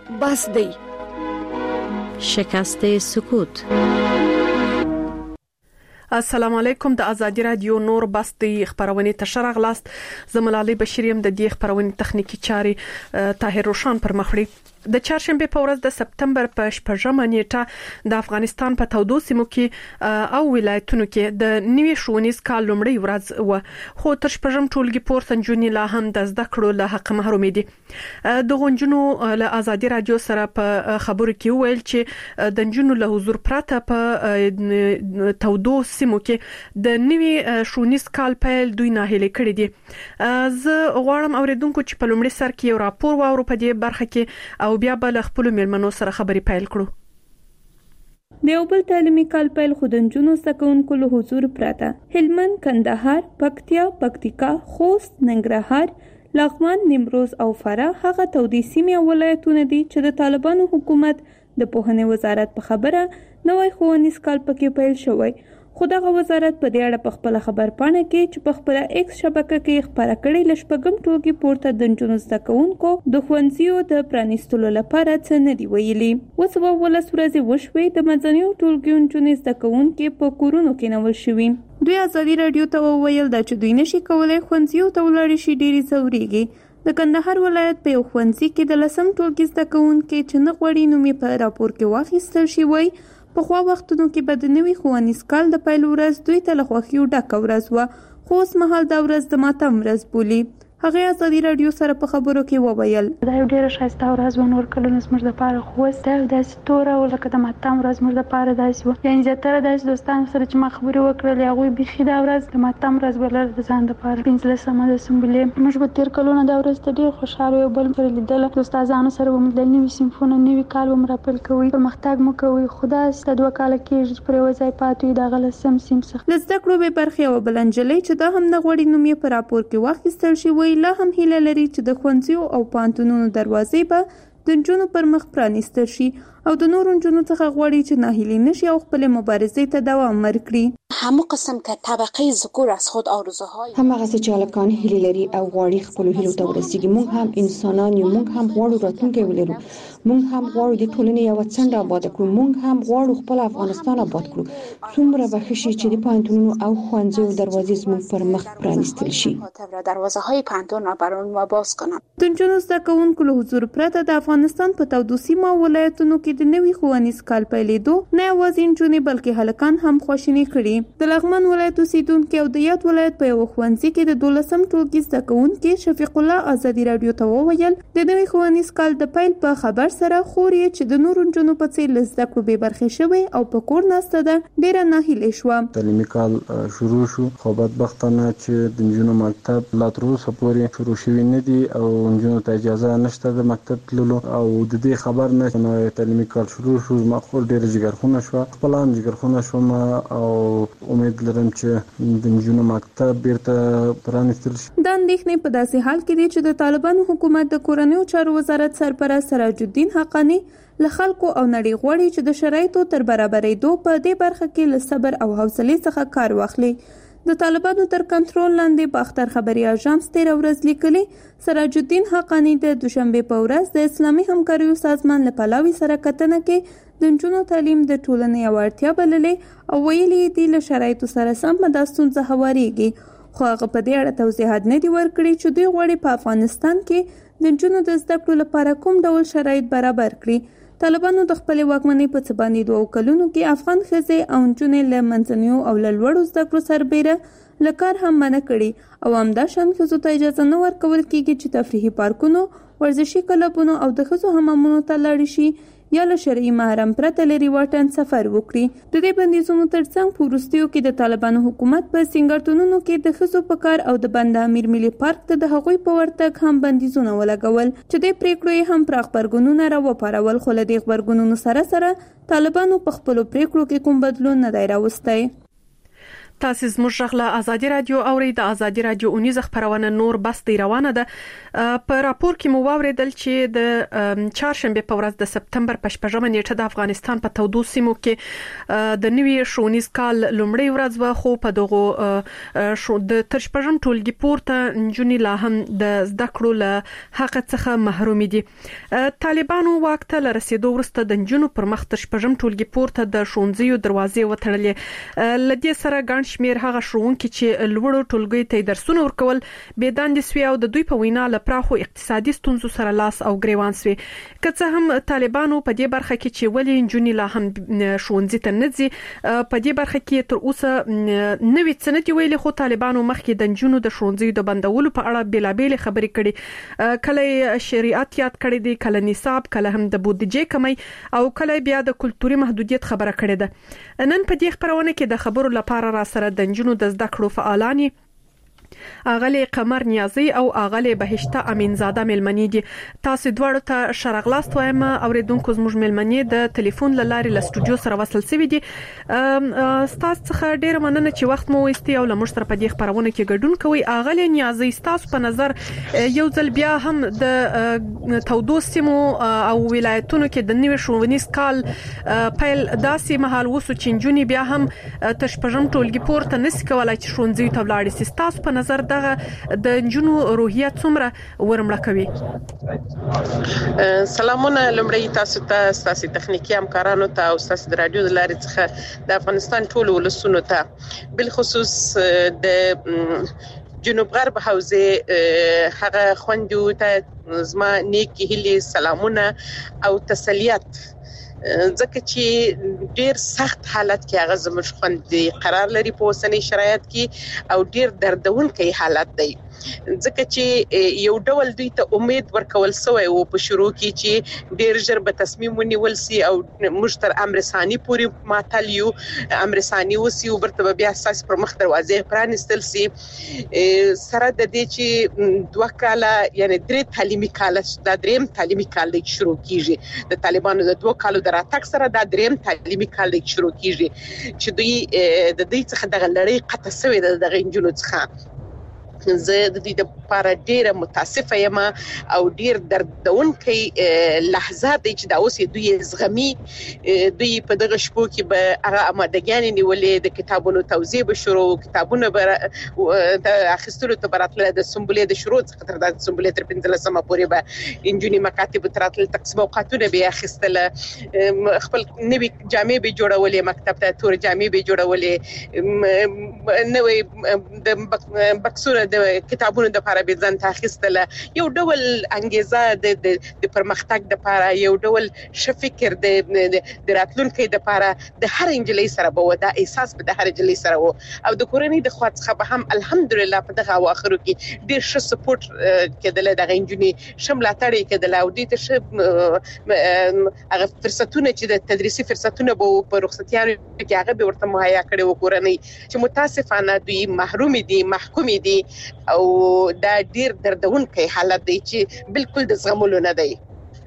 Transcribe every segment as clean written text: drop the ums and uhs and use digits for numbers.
بس دی. شکست سکوت. السلام علیکم. د ازادي رادیو نور بس د خبرونه تشرغ لاست زملالي بشریم د دې خبرونه تخنیکی چاري طاهر روشان پر مخړي. د چهارشنبه په ورځ د سپتمبر په 8مه نیټه د افغانستان په تودو سیمو کې او ولایتونو کې د نوي ښوونیز کال لومړی ورځ و، خو تر 8م ټولګي پورته نجونې لا هم د زده کړو له حق محروم دي. د غونجونو له ازادي رادیو سره په خبرو کې ویل چې د نجونو له حضور پرته په تودو سیمو کې د نوي ښوونیز کال پیل دوی ناهیلي کړی دي. زه غواړم اوریدونکو چې په لومړي سر کې یو راپور واورو په دې برخه کې او بیا بل خپل میلمنو سره خبري پیل کړو. د یو بل تعلیمي کال پیل خودنجونو سکونکو له حضور پراته هلمند، کندهار، پکتیا، پکتیکا، خوست، ننګرهار، لغمان، نیمروز او فراه هغه تودې سیمې او ولایتونه دي چې د طالبانو حکومت د پوهنې وزارت په خبره نوی ښوونیز کال پکې پیل شوی. خو دغه وزارت په دې اړه په خپل خبرپاڼه کې چې په خپل ایکس شبکه کې خبره کړې لشپږم ټولګي پورته د نجونو زده کوونکو د ښوونځیو د پرانیستلو لپاره څه نه دی ویلي. اوس 12 ورځې وشوې د منځنیو ټولګیو نجونې زده کوونکي په کورونو کې نیول شوي. دوی ازادي رادیو ته وویل دا چې دوی نشي کولای ښوونځیو ته ولاړ شي ډېری ځوريږي. د کندهار ولایت په یو ښوونځي کې د 10م ټولګي زده کوونکي چې نه غوړي نوم په راپور کې واخیستل شي وای په خوا وختونو کې به د نوي ښوونیز کال د پیل ورځ دوی ته له خوښیو ډکه ورځ وه، خو اوس مهال دا ورځ د ماتم ورځ بولي. هغه ازادي رادیو سره په خبرو کې وویل دا یو ډېر ښایسته ورځ و، نور کلونه زموږ لپاره خو اوس دا داسې توره او لکه د ماتم ورځ زموږ لپاره داسې وه. یعنې زیاتره داسې دوستانو سره چې ما خبرې وکړلې هغوی بیخي دا ورځ د ماتم ورځ بلله د ځان لپاره. 15مه د سنبلې موږ به تېر کلونه دا ورځ ته ډېر خوشحاله یو بل سره لیدله، د استادانو سره به مو لیدل، نوي صنفونه، نوي کال به مو راپیل کوئ، پرمختګ مو کوئ. خو داسې 2 کاله کېږي چې پر یوه ځای پاتې وي د هغه 10م صنف څخه. له زده کړو بې برخې یوه بله نجلۍ چې دا هم نه غواړي نوم یې په راپور کې واخیستل شي وایي لا هم هیله لري چې د ښوونځیو او پوهنتونونو دروازې به د نجونو پر مخ پرانیستل شي او د نورو نجونو څخه غواړي چې ناهیلي نشي او خپلې مبارزې ته دوام ورکړي. همو قسم که طبقه ذکور از خود آرزوهای هم هغه چې هلکان هیلې لري او غواړي خپلو هیلو ته ورسیږي. موږ هم انسانان یو، موږ هم غواړو راتلونکی ولرو، موږ هم غواړو د ټولنې یوه څنډه آباد کړو، موږ هم غواړو خپل افغانستان آباد کړو. څومره به ښه شي چې د پوهنتونونو او ښوونځیو دروازې زموږ پر مخ پرانیستل شي. دروازه های پوهنتون را برای ما باز کنند. د نجونو زده کوونکو له حضور پرته د افغانستان په تودو سیمو او ولایتونو کې د نوي ښوونیز کال پیلېدو نه یوازې نجونې بلکې هلکان هم خواشیني کړي. د لغمان ولایت اوسیدونکي او د یاد ولایت په یو ښوونځي کې د 12م ټولګي زده کوونکي شفیق الله ازادي رادیو ته وویل د نوي ښوونیز کال د پیل په خبر سره خور یې چې د نورو نجونو په څېر له زده کړو بې برخې شوې او په کور ناسته ده ډېره ناهیلې شوه. تعلیمي کال شروع شو، خو بدبختانه چې د نجونو مکتب لا تر اوسه پورې شروع شوي نه دي او نجونو ته اجازه نشته د مکتب تللو. او د دې خبر نه چې نوی تعلیمي کال شروع شو زما خور ډېره جګرخونه شوه، خپله هم جګرخونه شوم او امید لرم چې د نجونو مکتب بیرته پرانیستل شي. دا اندېښنې په داسې حال کې دي چې د طالبانو حکومت د کورنیو چارو وزارت سرپرست سراج الدین حقانی له خلکو او نړۍ غواړي چې د شرایطو تر برابرېدو په دې برخه کې له صبر او حوصلې څخه کار واخلي. د طالبانو تر کنټرول لاندې په اختر خبري اژانس 13 ورځ لیکلي سراج الدین حقانی د دوشنبه په ورځ د اسلامي همکاریو سازمان له پلاوي سره کتنه کې د نجونو تعلیم د ټولنې یوه اړتیا بللې او ویلي دي له شرایطو سره سم دا ستونزه هوارېږي. خو هغه په دې اړه توضیحات نه دي ورکړي چې دوی غواړي په افغانستان کې د نجونو د زده کړو لپاره کوم ډول شرایط برابر کړي. طالبانو د خپلې واکمنۍ په څه باندې 2 کلونو کې افغان ښځې او نجونې له منځنیو او له لوړو زده کړو سربیره له کار هم منع کړي او همداشان ښځو ته اجازه نه ورکول کېږي چې تفریحي پارکونو، ورزشي کلبونو او د ښځو حمامونو ته لاړې شي یا له شرعي محرم پرته لري واټن سفر وکړي. د دې بندیزونو ترڅنګ په وروستیو کې د طالبانو حکومت په سنګرټونونو کې د ښځو په کار او د بند امیر ملي پارک ته د هغوی په ورتګ هم بندیزونه ولګول چې د پریکړو یې هم پراخ غبرګونونه راوپارول. خو له دې غبرګونونو سره سره طالبانو په خپلو پریکړو کې کوم بدلون نه دی راوستی. تاسو زموږ غږ له ازادي رادیو اوري د ازادي رادیو اونیز خبرونه نور بس دی روانه ده. په راپور کې مو واوریدل چې د چهارشنبه په ورځ د سپتمبر په 8مه نیټه د افغانستان په تودو سیمو کې د نوي شونیز کال لومړی ورځ و، خو په دغه د ترشپژم ټولګي پورته نجونې لا هم د زده کړو له حق څخه محروم دي. طالبانو واک ته رسیدو وروسته د نجونو پر مخ ترشپژم ټولګي پورته د شونځیو دروازې وتړلې. لدې سره ګڼ شمیر هغه ښوونکي چې لوړو ټولګي ته درسونه ورکول بې دندې سوي او د دوی په وینا له پراخو اقتصادي ستونزو سره لاس او ګریوان سوي. که څه هم طالبانو په دې برخه کې چې ولې نجونې لا هم ښوونځي ته نه ځي په دې برخه کې تر اوسه نوې څه نه دي ویلي، خو طالبانو مخکې د نجونو د ښوونځي د بندولو په اړه بیلابېلې خبرې کړي. کله شریعت یاد کړی دی، کله نصاب، کله هم د بودیجې کمی او کله بیا د کلتوري محدودیت خبره کړې ده. نن په دې خبرونه کې د خبرو لپاره را سره د نجونو د زده کړو فعالانی اغلی قمر نیازی او اغلی بهشته امینزاده ملمنی دي. تاسو دواړو ته شرغلاست وایم. اوریدونکو زموږ ملمنی د ټلیفون لارې له سټوډیو سره وصل سوي دي. تاسو څخه ډیر مننه چې وخت مو وستي او لمر سره په دې خبرونه کې ګډون کوي. اغلی نیازی، تاسو په نظر یو ځل بیا هم د تودو سیمو او ولایتونو کې د نوي ښوونیز کال پیل داسې مهال وسو چې نجونې بیا هم تشپژم ټولګي پورته نسی کولای چې ښوونځي ته ولاړ شي. تاسو په نظر دغه د نجونو روحیه څومره ورمړه کوي؟ سلامونه لمړی تاسو ته، تاسو تخنیکی همکارانو ته او تاسو د رادیو د لارې څخه د افغانستان ټول ولسونو ته، بالخصوص د جنوب غرب حوزه هغه خوندو ته زما نیک هیلې، سلامونه او تسلیت، ځکه چې ډیر سخت حالت کې هغه زموږ خوند قرار لري په اوسنۍ شرایط کې او ډیر دردونکي حالت دی، ځکه چې یو ډول دوی ته امید ورکول سوی او په شروع کې چې ډیر ژر به تصمیم ونیول سي او موږ تر امر ثاني پورې ماتل یو، امر ثاني وسی او برته بیا اساس پر مخ دروازې پرانستل سي. سره د دې چې دوه کاله یعنی درې تعلیمي کال دا دریم تعلیمي کال شروع کیږي د طالبانو د دوه کالو دراتک سره دا دریم تعلیمي کال شروع کیږي چې دوی د دې څخه د لړۍ قطع سوی د غنجونو څخه. زه د دې لپاره ډیره متاسفه یم او ډیر دردونکي لحظات چې دا اوس دوی زغمي. دوی په دغه شپو کې به هغه امادګیان نیولې د کتابونو توزیع به شروع، کتابونه به د اخیستلو ته براتله د سمبولې د شروع څخه تر د سمبولې تر 15مه پورې به انجونی مکاتب تراتل تقسیم اوقاتونه به اخیستل، خپل نوې جامې به جوړولې، مکتب ته تور جامې به جوړولې، نوې د بکسونه د کتابونو د لپاره به ځان تاخیستله، یو ډول انګیزه د پرمختګ د لپاره، یو ډول شفکر د راتلونکي د لپاره د هر انجلۍ سره به ودا احساس به د هر انجلۍ سره وو او د کورنۍ د خوا څخه به هم الحمدلله په دغه اواخرو کې ډیر ښه سپورټ کېدل، د انجونی شمله تړي کېدل او د ته هغه فرصتونه چې د تدریسي فرصتونه به په رخصتیانو کې هغه به ورته مهیا کړي و کورنۍ چې متاسفانه دوی محروم دي، محکوم دي او دا ډیر دردونکي حالت دی چې بالکل د زغملو نه دی.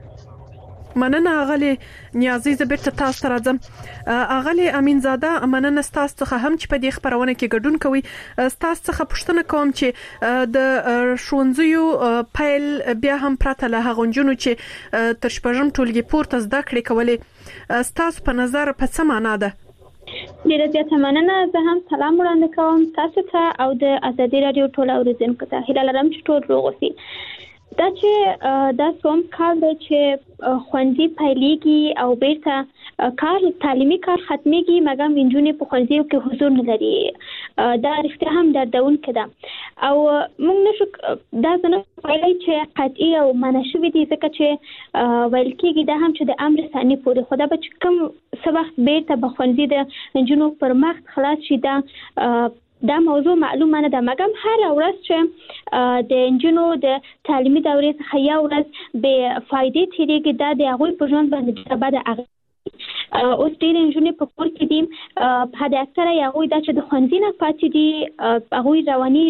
مننه اغلی نیازی، زه بیرته تاسو ته راځم. اغلی امینزاده، مننه تاسو څخه هم چې په دې خبرونه کې ګډون کوي. تاسو څخه پوښتنه کوم چې د ښوونځیو پیل بیا هم پرته له هغه نجونو چې تر شپږم ټولګي پورته زده کړې کولې، تاسو په نظر په څه معنا ده؟ ډیره زیاته مننه. زه هم سلام وړاندې کوم تاسو ته او د ازادي رادیو ټول اوریدونکو ته. هیله لرم چې ټول روغ اوسئ. دا چې دا څوم کال دی چې خوندي پیلېږي او بیرته کار تعلیمي کار ختمېږي، مګر نجونې په ښوونځیو کې حضور نه لري. دا رښتیا هم دردونکې ده او موږ نشو دا څنګه ویلی چې قطعي او منع شوي دي، ځکه چې ویل کېږي دا هم چې د امر ثاني پورې، خو دا به چې کوم څه وخت بیرته به ښوونځي د نجونو پر مخ خلاص شي دا موضوع معلومه نه ده. مګر هر ورځ چې د نجونو د تعلیمي دورې څخه یو ورځ بې فایدې تېرېږي، دا د هغوی په ژوند باندې بده اغېزه. اوس ډېرې نجونې په کور کې دي، حد اکثره یې هغوی دا چې د ښوونځي نه پاتې دي، هغوی رواني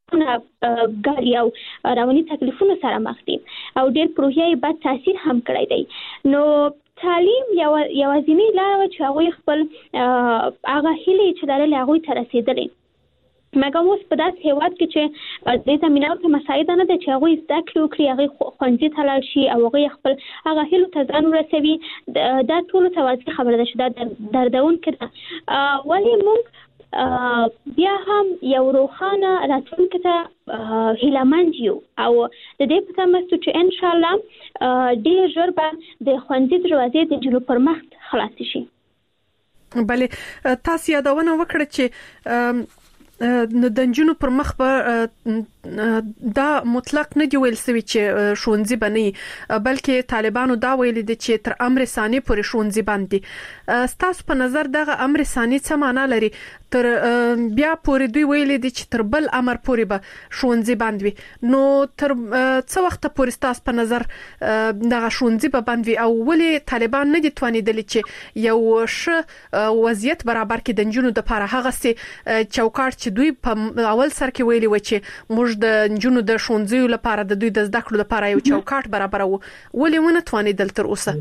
ګالي او رواني تکلیفونو سره مخ دي او ډېر په روحیه یې بد تاثیر هم کړی دی. نو تعلیم یوازینی لاره چې هغوی خپل هغه هیلې چې لرلې هغوی ته رسېدلې. مګر اوس په داسې هېواد کې چې دې زمینه ورته مساعده نه ده چې هغوی زده کړې وکړي، هغوی ښوونځي ته لاړ شي او هغوی خپل هغه هیلو ته ځان ورسوي. دا ټولو ته واضح خبره ده چې دا دردونکې ده. ولې موږ بیا هم یو روښانه راتلونکي ته هیلهمند یو او د دې په تمه چې انشاءالله ډېر ژر به د ښوونځي دروازې د جنوب پر مخ خلاصې شي. بلې تاسو یادونه وکړه چې د نجونو پر مخ دا مطلق نه دی ویل سوي چې ښوونځي بنئ، بلکې طالبانو دا ویل دي چې تر امر ثاني پورې ښوونځي باندې. ستاسو په نظر دغه امر ثاني څه معنا لري؟ تر بیا پورې دوی ویل دي چې تر بل امر پورې به ښوونځي بند وي، نو تر څه وخت پورې ستاسو په نظر دغه ښوونځي به بند وي او ولې طالبان نه دي توانیدلي چې یو ښه وضعیت برابر کړي د نجونو لپاره؟ هغه سي چوکاټ چې دوی په اول سر کې ویلي و چې موږ د نجونو د ښوونځیو لپاره د دوی د زده کړو لپاره یو چوکاټ برابرو، ولې ونه توانیدل تر اوسه؟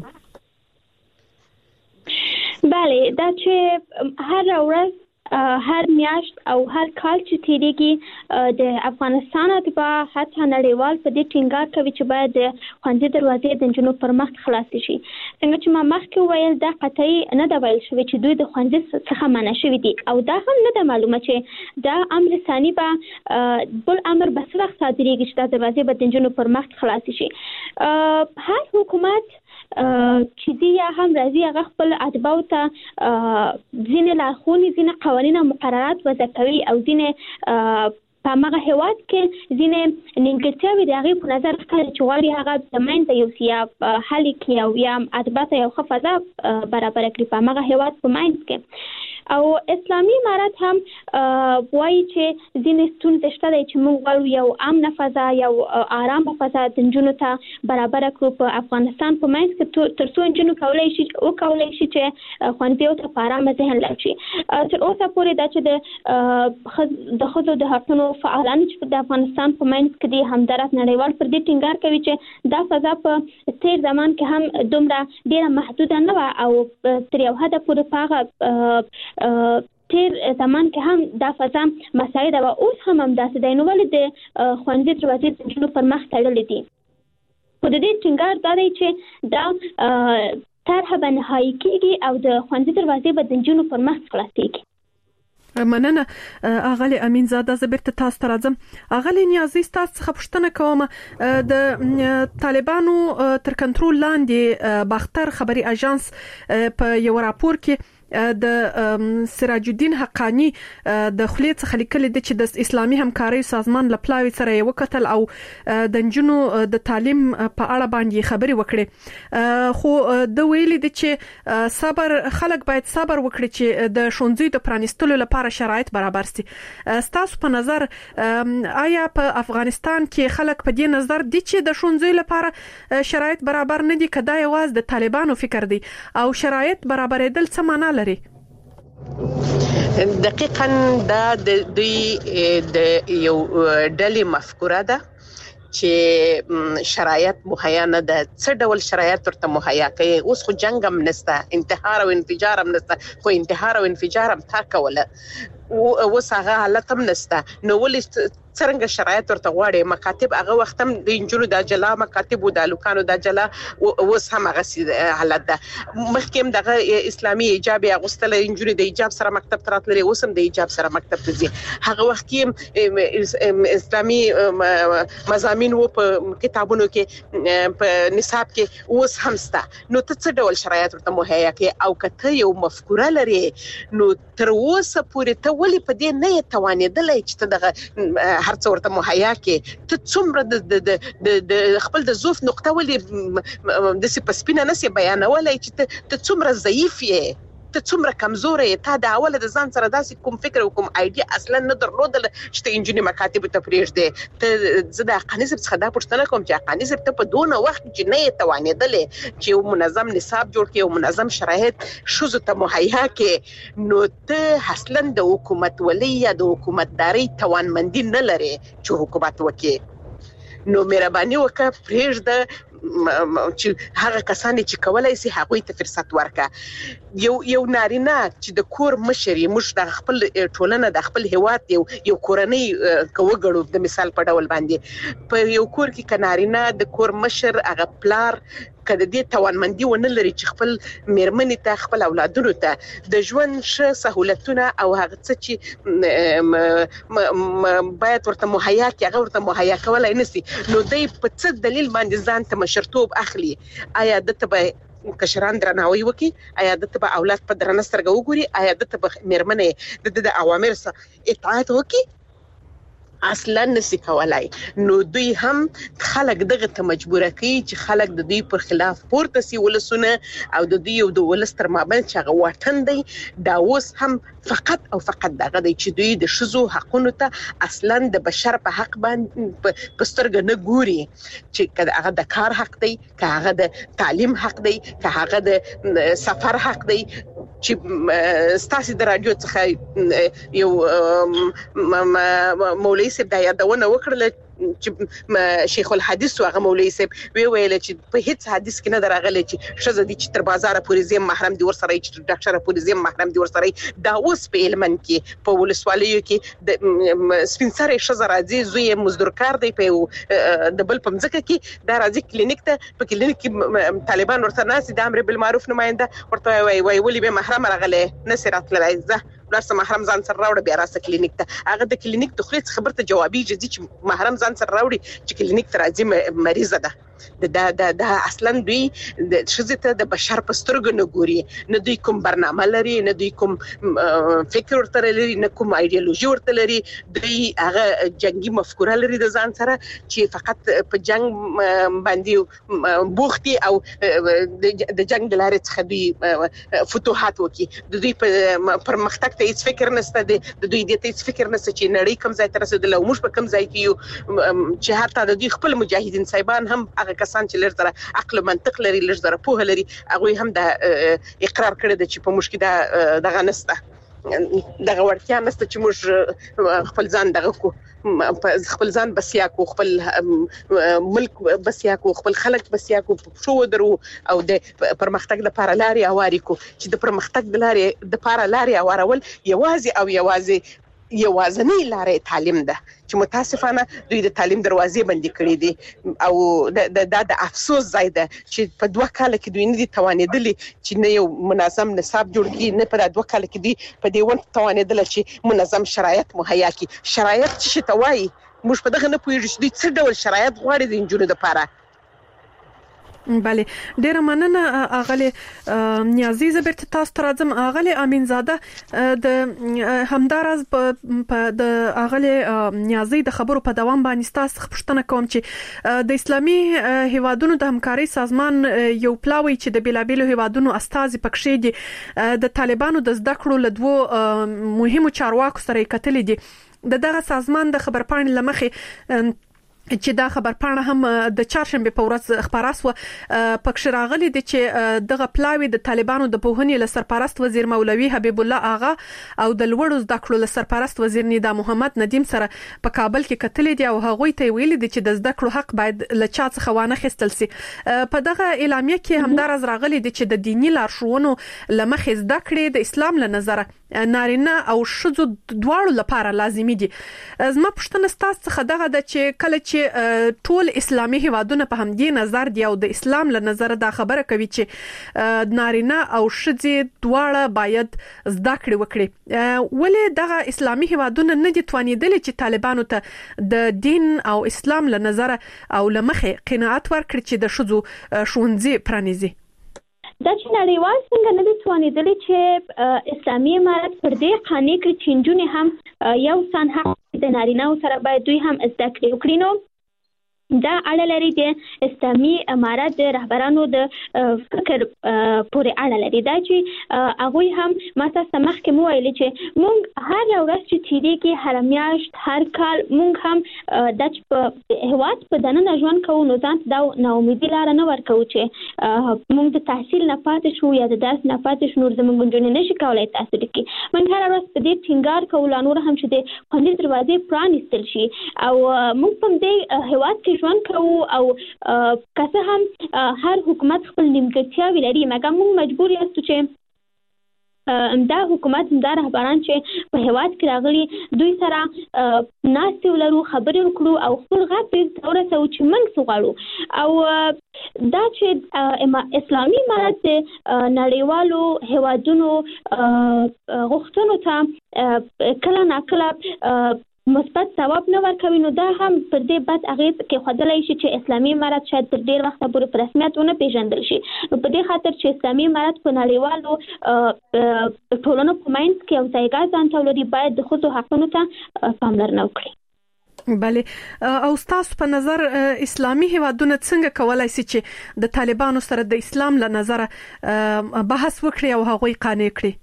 بله، دا چې هر ورځ هر میاشت او هر کال چې تیریږي د افغانستان اتباع حتی نړیوال په دې ټینګار کوي چې باید د ښوونځي دروازې د نجونو پر مخ خلاصې شي. څنګه چې ما مخکې وویل دا قطعي نه ده ویل شوي چې دوی د ښوونځي څخه منع شوي دي او دا هم نه ده معلومه چې دا امر ثاني به بل امر به څه وخت صادریږي چې دا دروازې به د نجونو پر مخ خلاصې شي. هر حکومت چې دی یا هم راځي هغه خپل اتباعو ته ځینې لارښوونې، ځینې قوانین او مقررات وضع کوي او ځینې په هغه هېواد کې ځینې نیمګړتیاوې د هغې په نظر ښکاري چې غواړي هغه د منځه یوسي یا حل کړي او یا اتباع ته یو ښه فضا برابره کړي په هغه هېواد په منځ کې. او اسلامي امارت هم وایي چې ځینې ستونزې شته دی چې موږ غواړو یو امنه فضا، یو آرامه فضا د نجونو ته برابره کړو په افغانستان په منځ کې، تر څو نجونو وکولی شي چې ښوونځیو ته په ارامه ذهن لاړ شي. تر اوسه پورې دا چې د ښځو د حقونو فعالان چې د افغانستان په منځ کې دي همدارس نړیوال پر دې ټینګار کوي چې دا فضا په تیر زمان کې هم دومره ډېره محدوده نه وه او تر یو حده پورې په هغه تیر زمان کې هم دا فضا مساعده وه. اوس هم همداسې دی، نو ولې د ښوونځي دروازې د نجونو پر مخ تړلې دي؟ خو د دې ټینګار دا دی چې دا طرحه به نهایي کېږي او د ښوونځي دروازې به د نجونو پر مخ خلاصېږي. مننه اغلی امین زاده. زه بیرته تاسو ته راځم. اغلی نیازی تاسو څخه پوښتنه کوم، د طالبانو تر کنټرول لاندې باختر خبري اژانس په یو راپور کې د سراج الدین حقانی د خلیت څخه لیکل دي چې د اسلامي همکارۍ سازمان لپلاوي سره یو کتل او د نجونو د تعلیم په اړه باندې خبري وکړي، خو د ویلي دي چې صبر خلک باید صبر وکړي چې د ښوونځي د پرانیستلو لپاره شرایط برابر شي. ستاسو په نظر آیا په افغانستان کې خلک په دې نظر دي چې د ښوونځي لپاره شرایط برابر نه دي، کدا یوازې د طالبانو فکر دی او شرایط برابرېدل څه معنا لري؟ دقیقاً دا د دوی د یو ډلې مفکوره ده چې شرایط مهیا نه ده. څه ډول شرایط ورته مهیا کوي؟ اوس خو جنگ هم نشته، انتحار او انفجار هم نشته، خو انتحار او انفجار هم تا کوله، اوس هغه حالت هم نشته، نو ولې څرنګه شرایط ورته غواړي؟ مکاتب هغه وخت هم د انجونو د جلا مکاتب او د لوکانو د جلا اوس هم هغه حالت ده. مخکې هم دغه اسلامي حجاب اغوستل، انجونو د حجاب سره مکتب ته راتللې، اوس هم د حجاب سره مکتب ته ځي. هغه وخت کې اسلامي مضامین و په کتابونو کې په نصاب کې اوس هم شته. نو ته څه ډول شرایط ورته مهیا کوي؟ او کته یو مفکوره لري نو تر اوسه پورې ته ولې په دې نه توانېدلې چې ته دغه هر څه ورته مهیا کې؟ ته څومره د خپل د ضعف نقطه ولې د سپسپینه نسی بیانولای چې ته څومره ضعیف یې، ته څومره کمزور یې؟ تا د اوله د ځان سره داسې کوم فکر او کوم ایډیا اصلا نه درلودل چې ته انجینی مکاتب ته پرېږدې؟ ته زه د حقانیزم څخه دا پوښتنه کوم چې حقانیزم ته په دونه وخت چې نه یې توانېدلې چې یو منظم نصاب جوړ کړي او منظم شرایط ښځو ته مهیا کړي، نو ته اصلا د حکومت ولی یا د حکومتداري توانمندي نه لري چې حکومت وکړي. نو مهرباني وکړه پرېږده چې هغه کسان چې کولای شي هغه ته فرصت ورکړي. یو نارینه چې د کور مشر موږ د خپل ټولنه د خپل هیواد یو کورنۍ کوګړو د مثال په ډول باندې په یو کور کې کنارینه د کور مشر هغه پلار کله دې توانمندي ونه لري چې خپل میرمنې ته خپل اولادونو ته د ژوند ښه سہولتونه او هغه څه چې باید ورته مهیا کړي هغه ورته مهیا کولای نشي، نو دوی په څه دلیل باندې ځان ته مشرتوب اخلي؟ آیا د تبه کشران درناوی وکي؟ آیا د تبه اولاد په درنه سترګه وګوري؟ آیا د تبه میرمنې د اوامر سره اطاعت وکي؟ اصلا نسی کولای. نو دوی هم خلک دغه ته مجبور کوي چې خلک د دوی پر خلاف پورته سي ولسونه او د دوی او د ولستر مابین چې هغه واټن دی دا اوس هم فقط او فقط دغه دی چې دوی د شذو حقونو ته اصلا د بشر په حق باندې پسترګ نه ګوري، چې کله هغه د کار حق دی، که هغه د تعلیم حق دی، که هغه د سفر حق دی. چې ستاسو د رادیو څخه یو مولوی صاحب دا یادونه وکړله چې شیخ الحدیث هغه مولوی صاحب ویل چې په هیڅ حدیث کې نه درغلي چې شزه دي چې تر بازار پورې زم محرم دي ورسره چې ډاکټر پورې زم محرم دي ورسره. دا اوس په علمن کې په ولسوالیو کې د سپینسره شزه راځي زوی مزدور کار دی په د بل په مځکه کې دا راځي کلینیک ته، په کلینیک کې طالبان ورته ناس د امر بالمعروف نماینده ورته وای ولي به محرم راغله نصرت لایزه ولرسه محرم ځان سره راوړ بیا راسه کلینیک ته. هغه د کلینیک د خلیص خبرته جوابي جدي چې محرم ځان سره راوړي چې کلینیک ته راځي مریضه ده. دا اصلا دوی د شذته د بشر په سترګو نه ګوري، نه دوی کوم برنامه لري، نه دوی کوم فکر ورته لري، نه کوم ایدئولوژي ورته لري. دوی هغه جنگي مفکوره لري د ځان سره چې فقط په جنگ باندې بوختي او د جنگ د لارې څخه دوی فتوحات وکي. د دوی پر مختک ته هیڅ فکر نشته، د دوی د هیڅ فکر نشته چې نړۍ کوم ځای ته رسیدل او موږ په کوم ځای کې یو، چې حتی د دوی خپل مجاهدین صاحبان هم هغه کسان چې لږ زره عقل منطق لري، لږ زره پوهه لري، هغه هم د اقرار کړی دی چې په موږ کې دغه نشته، دغه ورتیا نشته چې موږ خپل ځان دغه کو، خپل ځان بسیا کو، خپل ملک بسیا کو، خپل خلک بسیا کو، شو درو او د پرمختګ لپاره لارې اواري کو. چې د پرمختګ د لارې د لپاره لارې اوارول یوازې یوازنی لارې تعلیم ده، چې متاسفانه دوی د تعلیم دروازې بندې کړې دي او د افسوس ځای ده چې په 2 کال کې دوی نه دي توانېدلي چې نه یو منظم نصاب جوړ کړي، نه په 2 کال کې دوی په دې ونه توانېدل چې منظم شرایط مهیا کړي. شرایط څه ته وایي؟ موږ په دغه نه پوهیږو چې دوی څه ډول شرایط غواړي د نجونو لپاره. بله ډیره مننه اغلی نیازی زبرت تاسو ته راځم. اغلی امینزاده د همدارز په د اغلی نیازی د خبرو په دوام باندې تاسو پوښتنه کوم چې د اسلامي هیوادونو د همکاري سازمان یو پلاوی چې د بیلابیلو هیوادونو استازي پکښې دي د طالبانو د زده کړو له 2 مهمو چارواکو سره کتلې دي. دغه سازمان د خبرپاڼې لمخې چې دا خبرپاڼه هم د چهارشنبه په ورځ خبره سو پکښ راغلي دي چې دغه پلاوی د طالبانو د پوهنې له سرپرست وزیر مولوی حبیب الله آغا او د لوړو زده کړو له سرپرست وزیر ندا محمد ندیم سره په کابل کې کتلې دي او هغوی ته ویلي دي چې د زده کړو حق باید له چا څخه وانه خستل سي. په دغه اعلامیه کې همدارز راغلي دي چې د دینی لارښوونو لمخې زده کړې د اسلام له نظر نارینه او ښځو دواړو لپاره لازمي دي. زما پوښتنه ستاسو څخه دغه ده چې کله چې ټول اسلامي هیوادونه په همدې نظر دی او د اسلام له نظر دا خبره کوي چې نارینه او ښځې دواړه باید زده کړې وکړي، ولې دغه اسلامي هیوادونه نه دي توانېدلي چې طالبانو ته د دین او اسلام له نظر او لمخې قناعت ورکړي چې د ښځو ښوونځي پرانیزي؟ دا چې نړیوال څنګه نه دي توانېدلي چې اسلامي امارت پر دې قانع کړي چې نجونې هم یو سان حق د نارینه‌و سره باید دوی هم زده کړې وکړي. نو دا اړه لري د اسلامي امارت د رهبرانو د فکر پورې اړه لري. دا چې هغوی هم ما تاسو مخکې مو ویلي چې موږ هر ورځ چې تیریږي، هر میاشت، هر کال موږ هم د هیواد په دننه ژوند کوو، نو ځان دا ناامیدي لاره نه ورکوو چې موږ د تحصیل نه پاتې شو یا د درس نه پاتې شو، نور زموږ نجونې نشي کولی تحصیل وکړي. موږ هر ورځ په دې ټینګار کوو لا نور هم چې د خوندي دروازې پرانیستل شي او موږ په دې هیواد کې ژوند کوو او که هم هر حکومت خپل نیمګړتیاوې لري مګر موږ مجبور یاستو چې دا حکومت دا رهبران چې په هیواد کې راغلي دوی سره ناستې ولرو خبرې وکړو او خپل غږ دې ورسوو چې موږ څه غواړو او دا چې اسلامي امارت نړیوالو هیوادونو غوښتنو ته کله ناکله مثبت ثواب نه ورکوي نو دا هم پر دې بد اغېز کې ښودلی شي چې اسلامي امارت شاید تر ډېر وخته پورې په رسمیت ونه پیژندل شي نو په دې خاطر چې اسلامي امارت په نړیوالو ټولنو په منځ کې یو ځایګاه ځان ته ولري باید د ښځو حقونو ته پاملرنه وکړي. بله او ستاسو په نظر اسلامي هیوادونه څنګه کولای شي چې د طالبانو سره د اسلام له نظره بحث وکړي او هغوی قانع کړي؟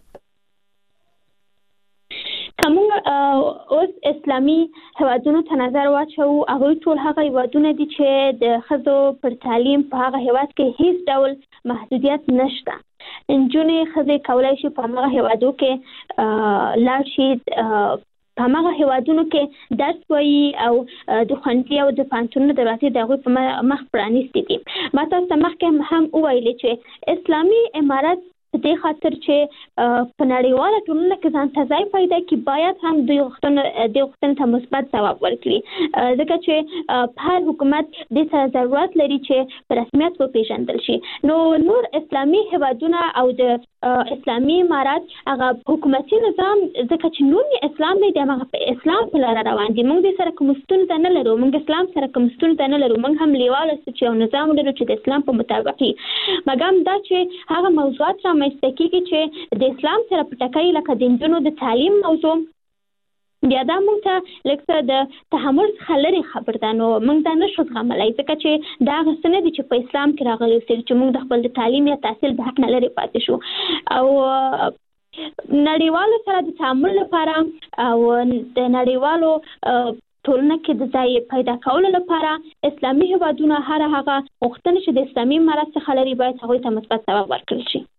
کومه اوس اسلامي هیوادونو ته نظر واچو هغه ټول هغه هیوادونه دي چې د ښځو پر تعلیم په هغه هیواد کې هیڅ ډول محدودیت نشته. نجونې ښځې کولای شي په هغه هیوادو کې لاړ شي په هغه هیوادونو کې درس وایي او د ښوونځي او د پوهنتونونو دروازې د هغوی په مخ پرانیستې دي. ما تاسو ته مخکې هم وویلې چې اسلامي امارت په دې خاطر چې په نړیواله ټولنه کې ځان ته ځای پیدا کړي باید هم د غوښتنې ته مثبت ځواب ورکړي ځکه چې هر حکومت دې ته ضرورت لري چې په رسمیت وپېژندل شي. نو نور اسلامي هیوادونه او د اسلامي امارت هغه حکومتي نظام ځکه چې نوم یې اسلام دی هغه په اسلام په لاره روان دي. موږ دې سره کوم ستونزه نه لرو، موږ اسلام سره کوم ستونزه نه لرو، موږ هم لیواله چې یو نظام لرو چې د اسلام په مطابق وي. مګر دا چې هغه موضوعات رامنځته کېږي چې د اسلام سره په ټکر لکه د نجونو د تعلیم موضوع بیا دا موږ ته لکه د تحمل څخه لرې خبر ده نو موږ دا نشو زغملی ځکه چې دا هغه څه نه دي چې په اسلام کې راغلي چې موږ د خپل د تعلیم یا تحصیل په حق نه لرې پاتې شو. او نړیوالو سره د تعامل لپاره او د نړیوالو ټولنه کې د ځای پیدا کولو لپاره اسلامي هیوادونه هر هغه غوښتنې چې د اسلامي امارت څخه لري باید هغوی ته مثبت ځواب ورکړل شي.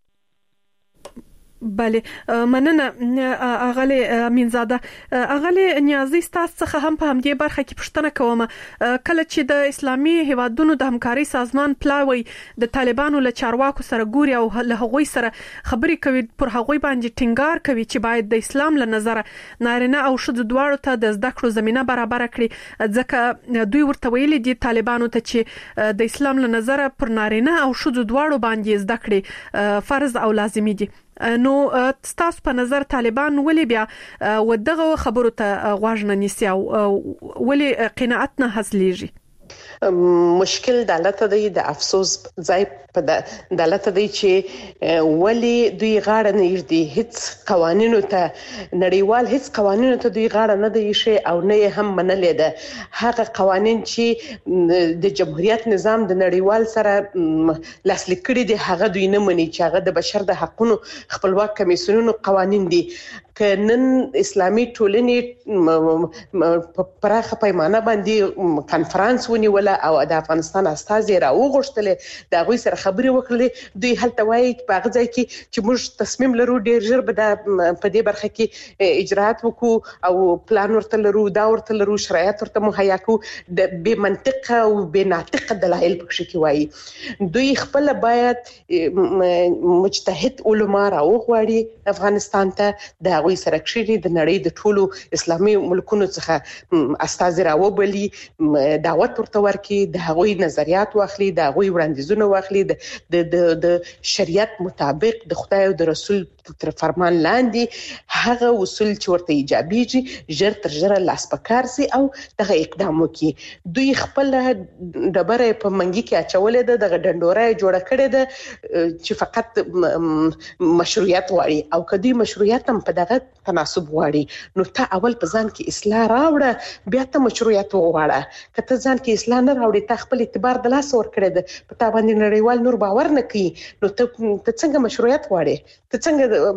بله مننه اغلی امینزاده. اغلی نیازی ستاسو څخه هم په همدې برخه کې پوښتنه کوم کله چې د اسلامي هیوادونو د همکاري سازمان پلاوی د طالبانو له چارواکو سره ګوري او له هغوی سره خبرې کوي پر هغوی باندې ټینګار کوي چې باید د اسلام له نظره نارینه او ښځو دواړو ته د زده کړو زمينه برابر کړي ځکه دوی ورته ویلي دي طالبانو ته چې د اسلام له نظره پر نارینه او ښځو دواړو باندې زده کړي فرض او لازمي دي. نو ستاسو په نظر طالبان ولې بیا ودغه خبرو ته غوږ نه نیسي او ولې قناعت نه حاصلېږي؟ مشکل دالته دی د افسوس ځای په دالته دی چې ولی دوی غاړه نه ایږدي هیڅ قوانینو ته نړیوال هیڅ قوانینو ته دوی غاړه نه دی شي او نه هم منلې ده. هغه قوانین چې د جمهوریت نظام د نړیوال سره لاسلیک کړي دي هغه دوی نه مني چې هغه د بشر د حقوقو خپلواک کمیسیونونو قوانین دي. کنن اسلامي ټولنې په پراخه پیمانه باندې کانفرنس ونیوله او د افغانستان استازي راوغښتل دا غوي سره خبرې وکړلې دوی هلته وایي په هغه ځای کې چې موږ تصمیم لرو ډیر ژر به په دې برخه کې اجرات وکړو او پلان ورته لرو دا ورته لرو شرایط ورته مهیا کوو د بې منطقه او بې ناطقه دلایل پکې کې وایي. دوی خپل باید مجتهد علما راوغواړي افغانستان ته د هغوی سره کښېني د نړۍ د ټولو اسلامي ملکونو څخه استازي راوبلي دعوت ورته ورکړي د هغوی نظریات واخلي د هغوی وړاندیزونه واخلي د شریعت مطابق د خدای او د رسول تر فرمان لاندې هغه اصول چې ورته ایجابيږي ژر تر ژره لاس پکار سي او دغه اقدام وکړي. دوی خپل ډبره په منګي کې اچولې ده دغه ډنډوره جوړه کړې ده چې فقط مشروعیت غواړي او کدي مشروعیت هم په دغه تناسب غواړي نو ته اول په ځان کې اصلاح راوړه بیا ته مشروعیت وغواړه. کته ځان کې اصلاح نه راوړي ته خپل اعتبار د لاس ور کړې ده په تا باندې نړیوال نور باور نه کوي نو ته څنګه مشروعیت غواړي؟ ته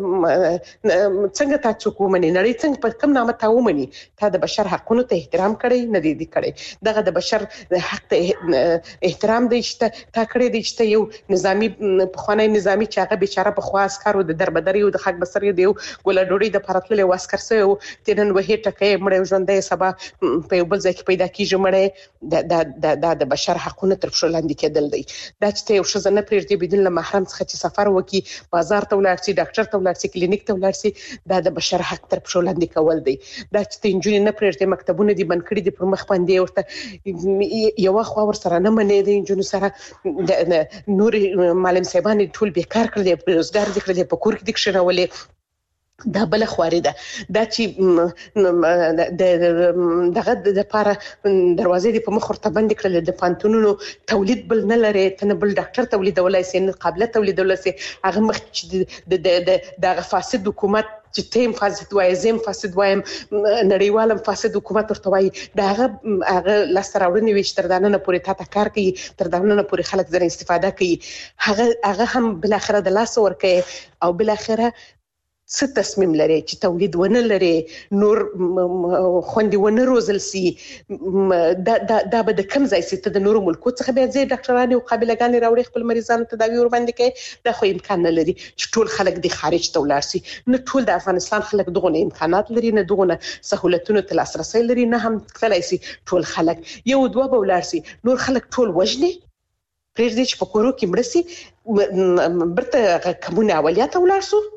څنګه تاسو کومني نړۍ څنګه په کوم نامه تا ومني؟ تا د بشر حقوقو ته احترام کړی نه دی کړی دغه د بشر حق ته احترام دی چې تا کړی دی چې یو نظامی پخوانی نظامی چې هغه بیچاره په خوا عسکرو د دربدري او د خاک بسر دی ګول ډوډۍ د پراتلې واسکر سه او تنن وه ټکې مړ ژوندې سبا په یو بل ځای کې پیدا کیږي مړ د بشر حقوقو تر پښو لاندې کېدل دی. دا چې یو ښځه نه پرېږدي بدون له محرم څخه چې سفر وکړي، بازار ته ولاړ شي، ډاکټر ته ولاړ شي، کلینیک ته ولاړ شي، دا د بشر حق تر پښو لاندې کول دی. دا چې نجونې نه پرېږدي، مکتبونه دي بند کړي دي پر مخ باندې، ورته یو خو ور سره نه منې دي، نجونې سره نور معلم صاحبان ټول بیکار کړل، بیروزګار دي کړل، په کور کې دي کښېنولې. دا بل خواري ده. دا چې دغه د لپاره دروازې د په مخ ورته بند کړل، د پانتونونو تولید بل نه لري، ته نه بل ډاکټر تولیدولای سي، نه قابلیت تولیدولای سي. هغه مخ چې د فاسد حکومت چې تیم فاسد وای، زم فاسد وایم، نړیوالم فاسد حکومت ورته وای، دا هغه لاسته راوړنې وي چې تر دانه پورې تا کار کوي، تر دانه پورې خلک زره استفاده کوي. هغه هم بل اخره د لاس ورکه او بل اخره څه تصمیم لري چې تولید ونه لري، نور خوندې ونه روزل سي. دا به د کم ځای سي ته د نورو ملکو څخه بیا ځای ډاکټرانې او قابلګانې راوړي خپل مریضانو تداوی ور باندې کوي. دا خو امکان نه لري چې ټول خلک د خارج ته ولاړ سي. نه ټول د افغانستان خلک دغه امکانات لري، نه دغه سہولتونو ته لاسرسي لري، نه هم تلای سي ټول خلک. یو دوه به ولاړ سي، نور خلک ټول وژني، پرېږدي چې په کورو کې مړه سي، برته کومونه اولیا ته ولاړ سو.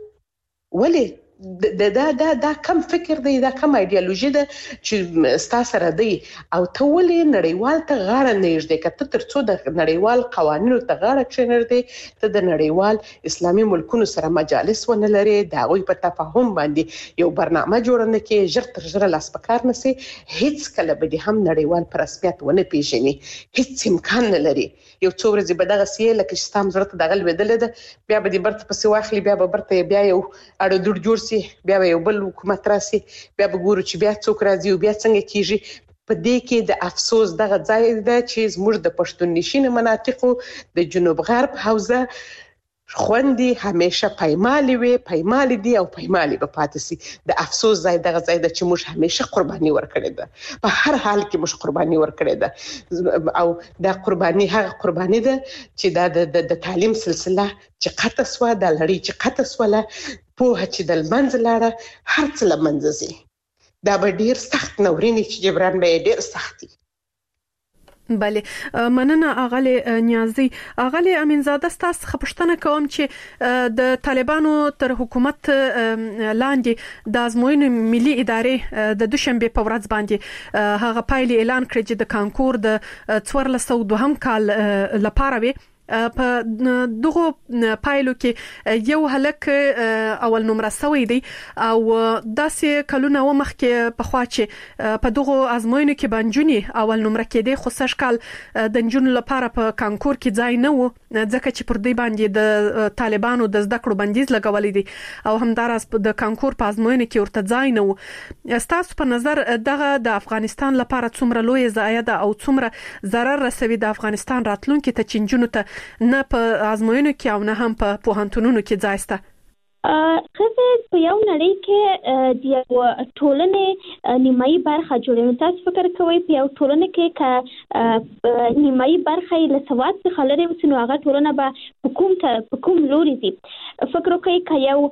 ولې دا کم فکر دی، دا کم ایډیالوژي ده چې ستا سره دی. او ته ولې نړیوال ته غاړه نه ایږدې؟ که ته تر څو د نړیوال قوانینو ته غاړه کښېنږدې، ته د نړیوال اسلامي ملکونو سره مجالس ونه لرې، د هغوی په تفاهم باندې یو برنامه جوړه نه کړې، ژر تر ژره لاس په کار نه سې، هیڅ کله به دې هم نړیوال په رسمیت ونه پیژني. هیڅ امکان نه لري. یو څو ورځې به دغه سیه لکه چې ستا زړه ته دغه لوېدلې ده، بیا به دې برته پسې واخلي، بیا به برته بیا یو اړه دوړ جوړ سي، بیا به یو بل حکومت راسي، بیا به ګورو چې بیا څوک راځي او بیا څنګه کیږي. په دې کې د افسوس دغه ځای ده چې زموږ د پښتون نشین مناطقو د جنوب غرب حوزه خوندي همیشه پایمالي وي، پایمالي دي او پایمالي به پاتې سي. د افسوس ځای دغه ځای ده چې موږ همیشه قرباني ورکړې ده، په هر حال کې موږ قرباني ورکړې ده. او دا قرباني هغه قرباني ده چې د تعلیم سلسله چې قطع سوه، د لړۍ چې قطع سوله، پوهه چې د منځ لاړه، هر څه له منځه ځي. دا به ډیر سخت نورینی چې جبران به ډیر سخت دي. بله، مننه اغلی نیازی. اغلی امینزاده ستاسو خپشتنه کوم چې د طالبانو تر حکومت لاندې د ازموینې ملي ادارې د دوشنبه په ورځ باندې هغه پایلې اعلان کړې چې د کانکور د 1402 کال لپاره وي. په دغه پایلو کې یو هلک اول نمره سوی دی او داسې کلونه و مخکې په خوا چې په دغه ازموینو کې بنجونی اول نمره کېدی، خو سږ کال د نجونو لپاره په کانکور کې ځای نه و، ځکه چې پر دې باندې د طالبانو د زده کړو بندیز لګولې دي او همداراز د کانکور په ازموینو کې ورته ځای نه و. ستاسو په نظر دغه د افغانستان لپاره څومره لوی ضایعه ده او څومره ضرر رسوي د افغانستان راتلونکي ته چې نجونو ته نه په ازموینو کې او نه هم په پوهنتونونو کې ځای شته؟ خزه په یو نړۍ کې د یو ټولنې نیمایي برخه جوړوي. تاسو فکر کوئ په یو ټولنه کې که نیمایي برخه له سواد څخه لري نو هغه ټولنه به په کوم لوري ځي؟ فکر وکړئ که یو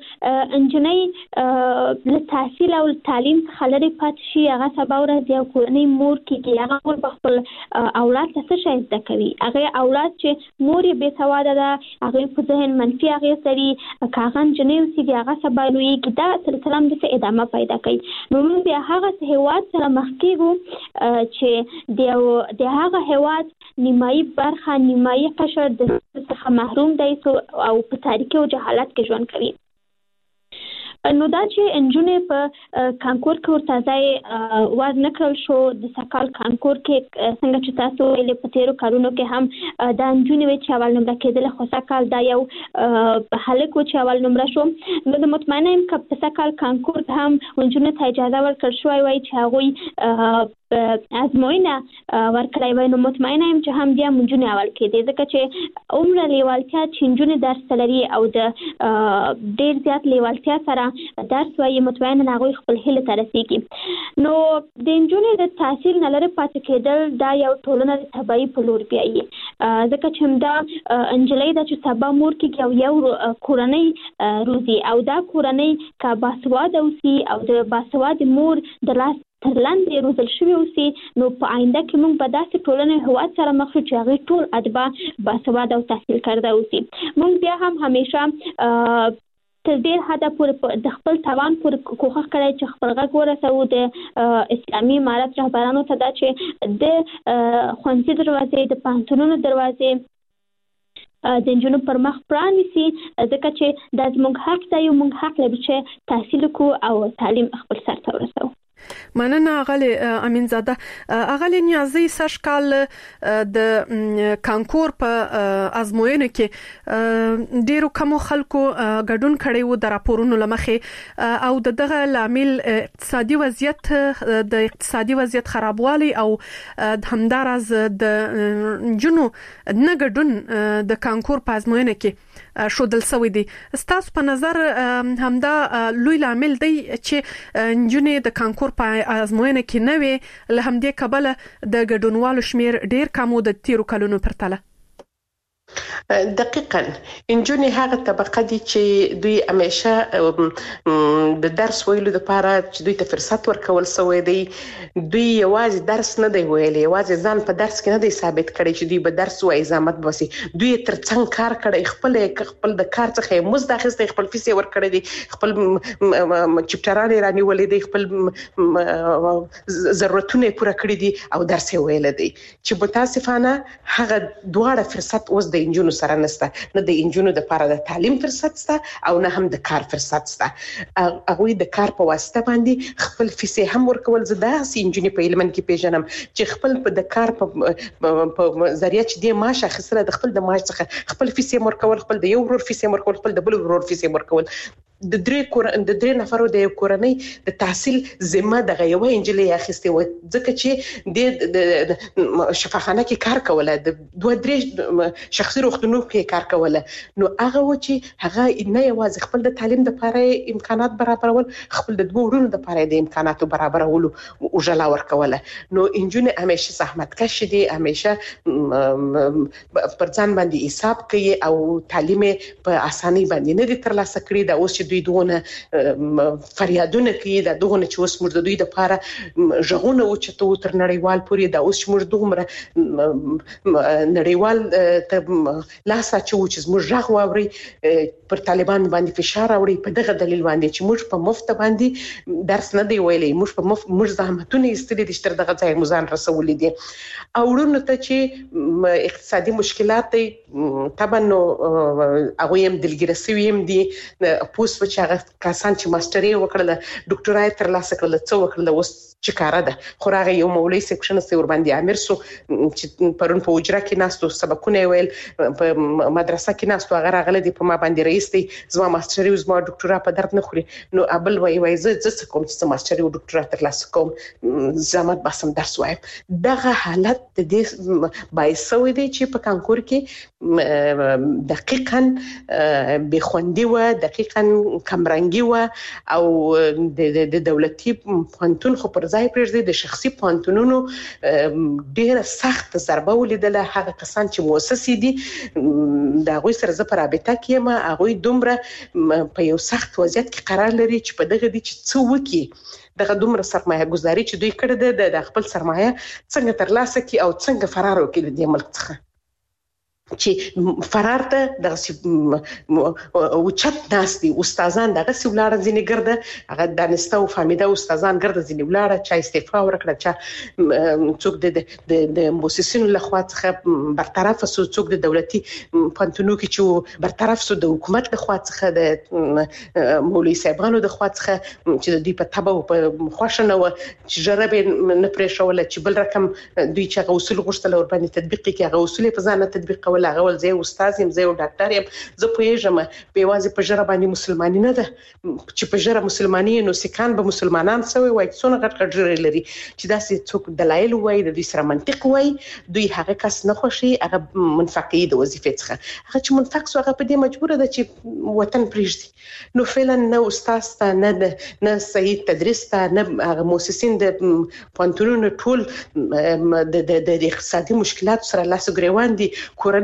انجنۍ له تحصیل او تعلیم څخه لري پاتې شي، هغه سبا ورځ یو کورنۍ مور کېږي، هغه مور به خپل اولاد ته څه شی زده کوي؟ هغه اولاد چې مور یې بې سواده ده، هغه په ذهن منفي اغېز لري، که هغه انجنۍ چې هغه سبا لویږي، دا سلسله هم د ادامه پیدا کوي. نو موږ بیا هغه هیواد سره مخ کېږو چې د هغه هیواد نیمایي برخه، نیمایي قشر د څخه محروم دی او په تاریکۍ او جهالت کې ژوند کوي. نو دا چې انجونې په کانکور کې ورته ځای ور نه کړل شو، د سکال کانکور کې څنګه چې تاسو ویلې په تیرو کارونو کې هم دا انجونې وي چې اول نمره کېدل، خو سکال دا یو هلک و چې اول نمره شو. نو د مطمئنه یم که په سکال کانکور هم انجونې ته اجازه ورکړل شوی وای چې هغوی ازموینه ورکړی وای، نو مطمئنه یم چې هم بیا نجونې اول کېدې، ځکه چې عمره لیوالتیا چې نجونې درس لري او د ډېر زیات لیوالتیا سره درس وایي، مطمئنه هغوی خپل هیلې ته رسېږي. نو د نجونې د تحصیل نه لرې پاتې کېدل دا یو ټولنه د تباهي په لور بیایي، ځکه چې همدا نجلۍ ده چې سبا مور کېږي او یو کورنۍ روزي، او دا کورنۍ که باسواده اوسي او د باسوادې مور د لاس تر لاندې روزل شوي اوسي نو په آینده کې موږ به داسې ټولنې هیواد سره مخ شو چې هغې ټول اتباع باسواده او تحصیل کرده اوسي. موږ بیا هم همیشه تر ډېر حده پورې د خپل توان پورې کوښښ کړی چې خپل غږ ورسوو د اسلامي امارت رهبرانو ته دا چې د ښوونځي دروازې د پوهنتونونو دروازې د نجونو پر مخ پرانیسي، ځکه چې دا زموږ حق دی او موږ حق لرو چې تحصیل وکړو او تعلیم خپل سر ته ورسوو. مننه اغلی امینزاده. اغلی نیازی سشکال د کانکور په ازموینه کې ډیرو کمو خلکو ګډون کړي وو د راپورونو لمخې او دغه لامل اقتصادي وضعیت خرابوالی او همدارز د جنو نه ګډون د کانکور په ازموینه کې شودل سوی دي. ستاسو په نظر همدا لوی لامل دی چې جنې د کانکور په ازموینه کې نه وي، له همدې کبله د ګډونوالو شمیر ډیر کم و د تیرو کلونو پرتله؟ دقیقاً انجونې هغه طبقه دي چې دوی همیشه د درس ویلو لپاره چې دوی ته فرصت ورکول سوی دی. دوی یوازې درس نه دی ویلی، یوازې ځان په درس کې نه دی ثابت کړی چې دوی به درس وایي زحمت باسي. دوی ترڅنګ کار کړی، خپل د کار څخه یې مزد اخیستی، خپل فیس یې ورکړی دی، خپل چپټران یې رانیولی دی، خپل ضرورتونه یې پوره کړي دي او درس یې ویلی دی. چې متاسفانه هغه دواړه فرصت اوس د انجونو سره نشته، نه د انجونو د لپاره د تعلیم فرصت شته او نه هم د کار فرصت شته. هغوی د کار په واسطه باندې خپل فیس هم ورکول. زه داسې انجونې په هلمند کې پیژنم چې خپل د کار په ذریعه چې د معاش اخیستله، د خپل د معاش څخه خپل فیس یې ورکول، خپل د یو ورور فیس یې ورکول، خپل د بل ورور فیس یې ورکول. د درې نفرو د یو کورنۍ د تحصیل ذمه دغه یوه نجلۍ اخیستې وه، ځکه چې د شفاخانه کې کار کوله، د دوه درې شخصي روغتونونو کې کار کوله. نو هغه و چې هغه نه یوازې خپل د تعلیم دپاره امکانات برابرول، خپل د دوه وروڼو دپاره د امکاناتو برابرولو اجله ورکوله. نو انجونې همیشه زحمتکشې دي، همیشه پر ځان باندې حساب کوي او تعلیم په اسانۍ باندې نه دي ترلاسه کړي. دا اوس چې دوی دغه فریادونه کوي، دا دغه چې اوس موږ د دوی لپاره ژغونه وچتو تر نړیوال پورې، دا اوس چې موږ دومره نړیوال ته لاس اچو چې موږ ژغ واوري، پر طالبان باندې فشار راوړي په دغه دلیل باندې چې موږ په مفت باندې درس نه دی ویلي، موږ زحمتونه ایستلي دي چې تر دغه ځای موږ ځان رسولي دي. او ورونو ته چې اقتصادي مشکلات دي، طبعا نو هغوی هم دلګیره سوي هم دي. پوس چې هغه کسان چې ماسټري وکړله، ډاکټرای ترلاسه کړله، څه وکړله، اوس چې کاره ده. خو هغه یو مولوي صاحب کښېنستی ورباندې امیر سو چې پرون په حجره کې ناستو، سبقونه یې ویل، په مدرسه کې ناستو، هغه راغلی دی په ما باندې رئیس دی، زما ماسټري او زما ډاکټرا په درد نه خوري. نو ابل وایي زه څه کوم چې ماسټري او ډاکټرا ترلاسه کوم، زحمت باسم درس وایم. دغه حالت د دې باعث شوی دی چې په کانکور کې دقیقاً بېخوندي وه، دقیقاً کمرنګي وه، او د دولتي پوهنتون خو پر ځای پرېږدي د شخصي پوهنتونونو ډېره سخت ضربه ولیدله. هغه کسان چې مؤسسې دي د هغوی سره زه په رابطه کې یم، هغوی دومره په یو سخت وضعیت کې قرار لري چې په دغه دي چې څه وکړي، دغه دومره سرمایه گذاري چې دوی کړې ده د خپل سرمایه څنګه ترلاسه کړي او څنګه فرار وکړي د دې ملک څخه، چې فرار ته دغه اوچت ناست دي. استادان دغسې ولاړه ځینې ګرده، هغه دانسته او فهمیده استادان ګرده ځینې ولاړه، چا استعفا ورکړه، چا څوک د مؤسسینو لخوا څخه برطرف سو، څوک د دولتي پوهنتونونو کې چې برطرف سو د حکومت لخوا څخه، د مولوي صاحبانو لخوا څخه چې د دوی په طبع او په خوښه نه وه چې ژره به یې نه پرېښوله، چې بل رقم دوی چې هغه اصول غوښتل ورباندې تطبیق کړي، هغه اصول یې په ځان نه تطبیق کول. هغه ول زه استاد یم، زه یو ډاکټر یم، زه پوهېږم په یوازې په ژره باندې مسلماني نه ده، چې په ژره مسلماني نو سیکان به مسلمانان سوی وای، څونه غټ غټ ژرې لري چې داسې څوک دلایل وایي، د دوی سره منطق وایي، دوی هغه کس نه خوښي، هغه منفقي د وظیفې څخه، هغه چې منفق سو هغه په دې مجبوره ده چې وطن پرېږدي. نو فعلا نه استاد ته، نه صحیح تدریس ته، نه هغه مؤسسین د پوهنتونونو ټول د اقتصادي مشکلاتو سره لاس ګریوان دي. کورنۍ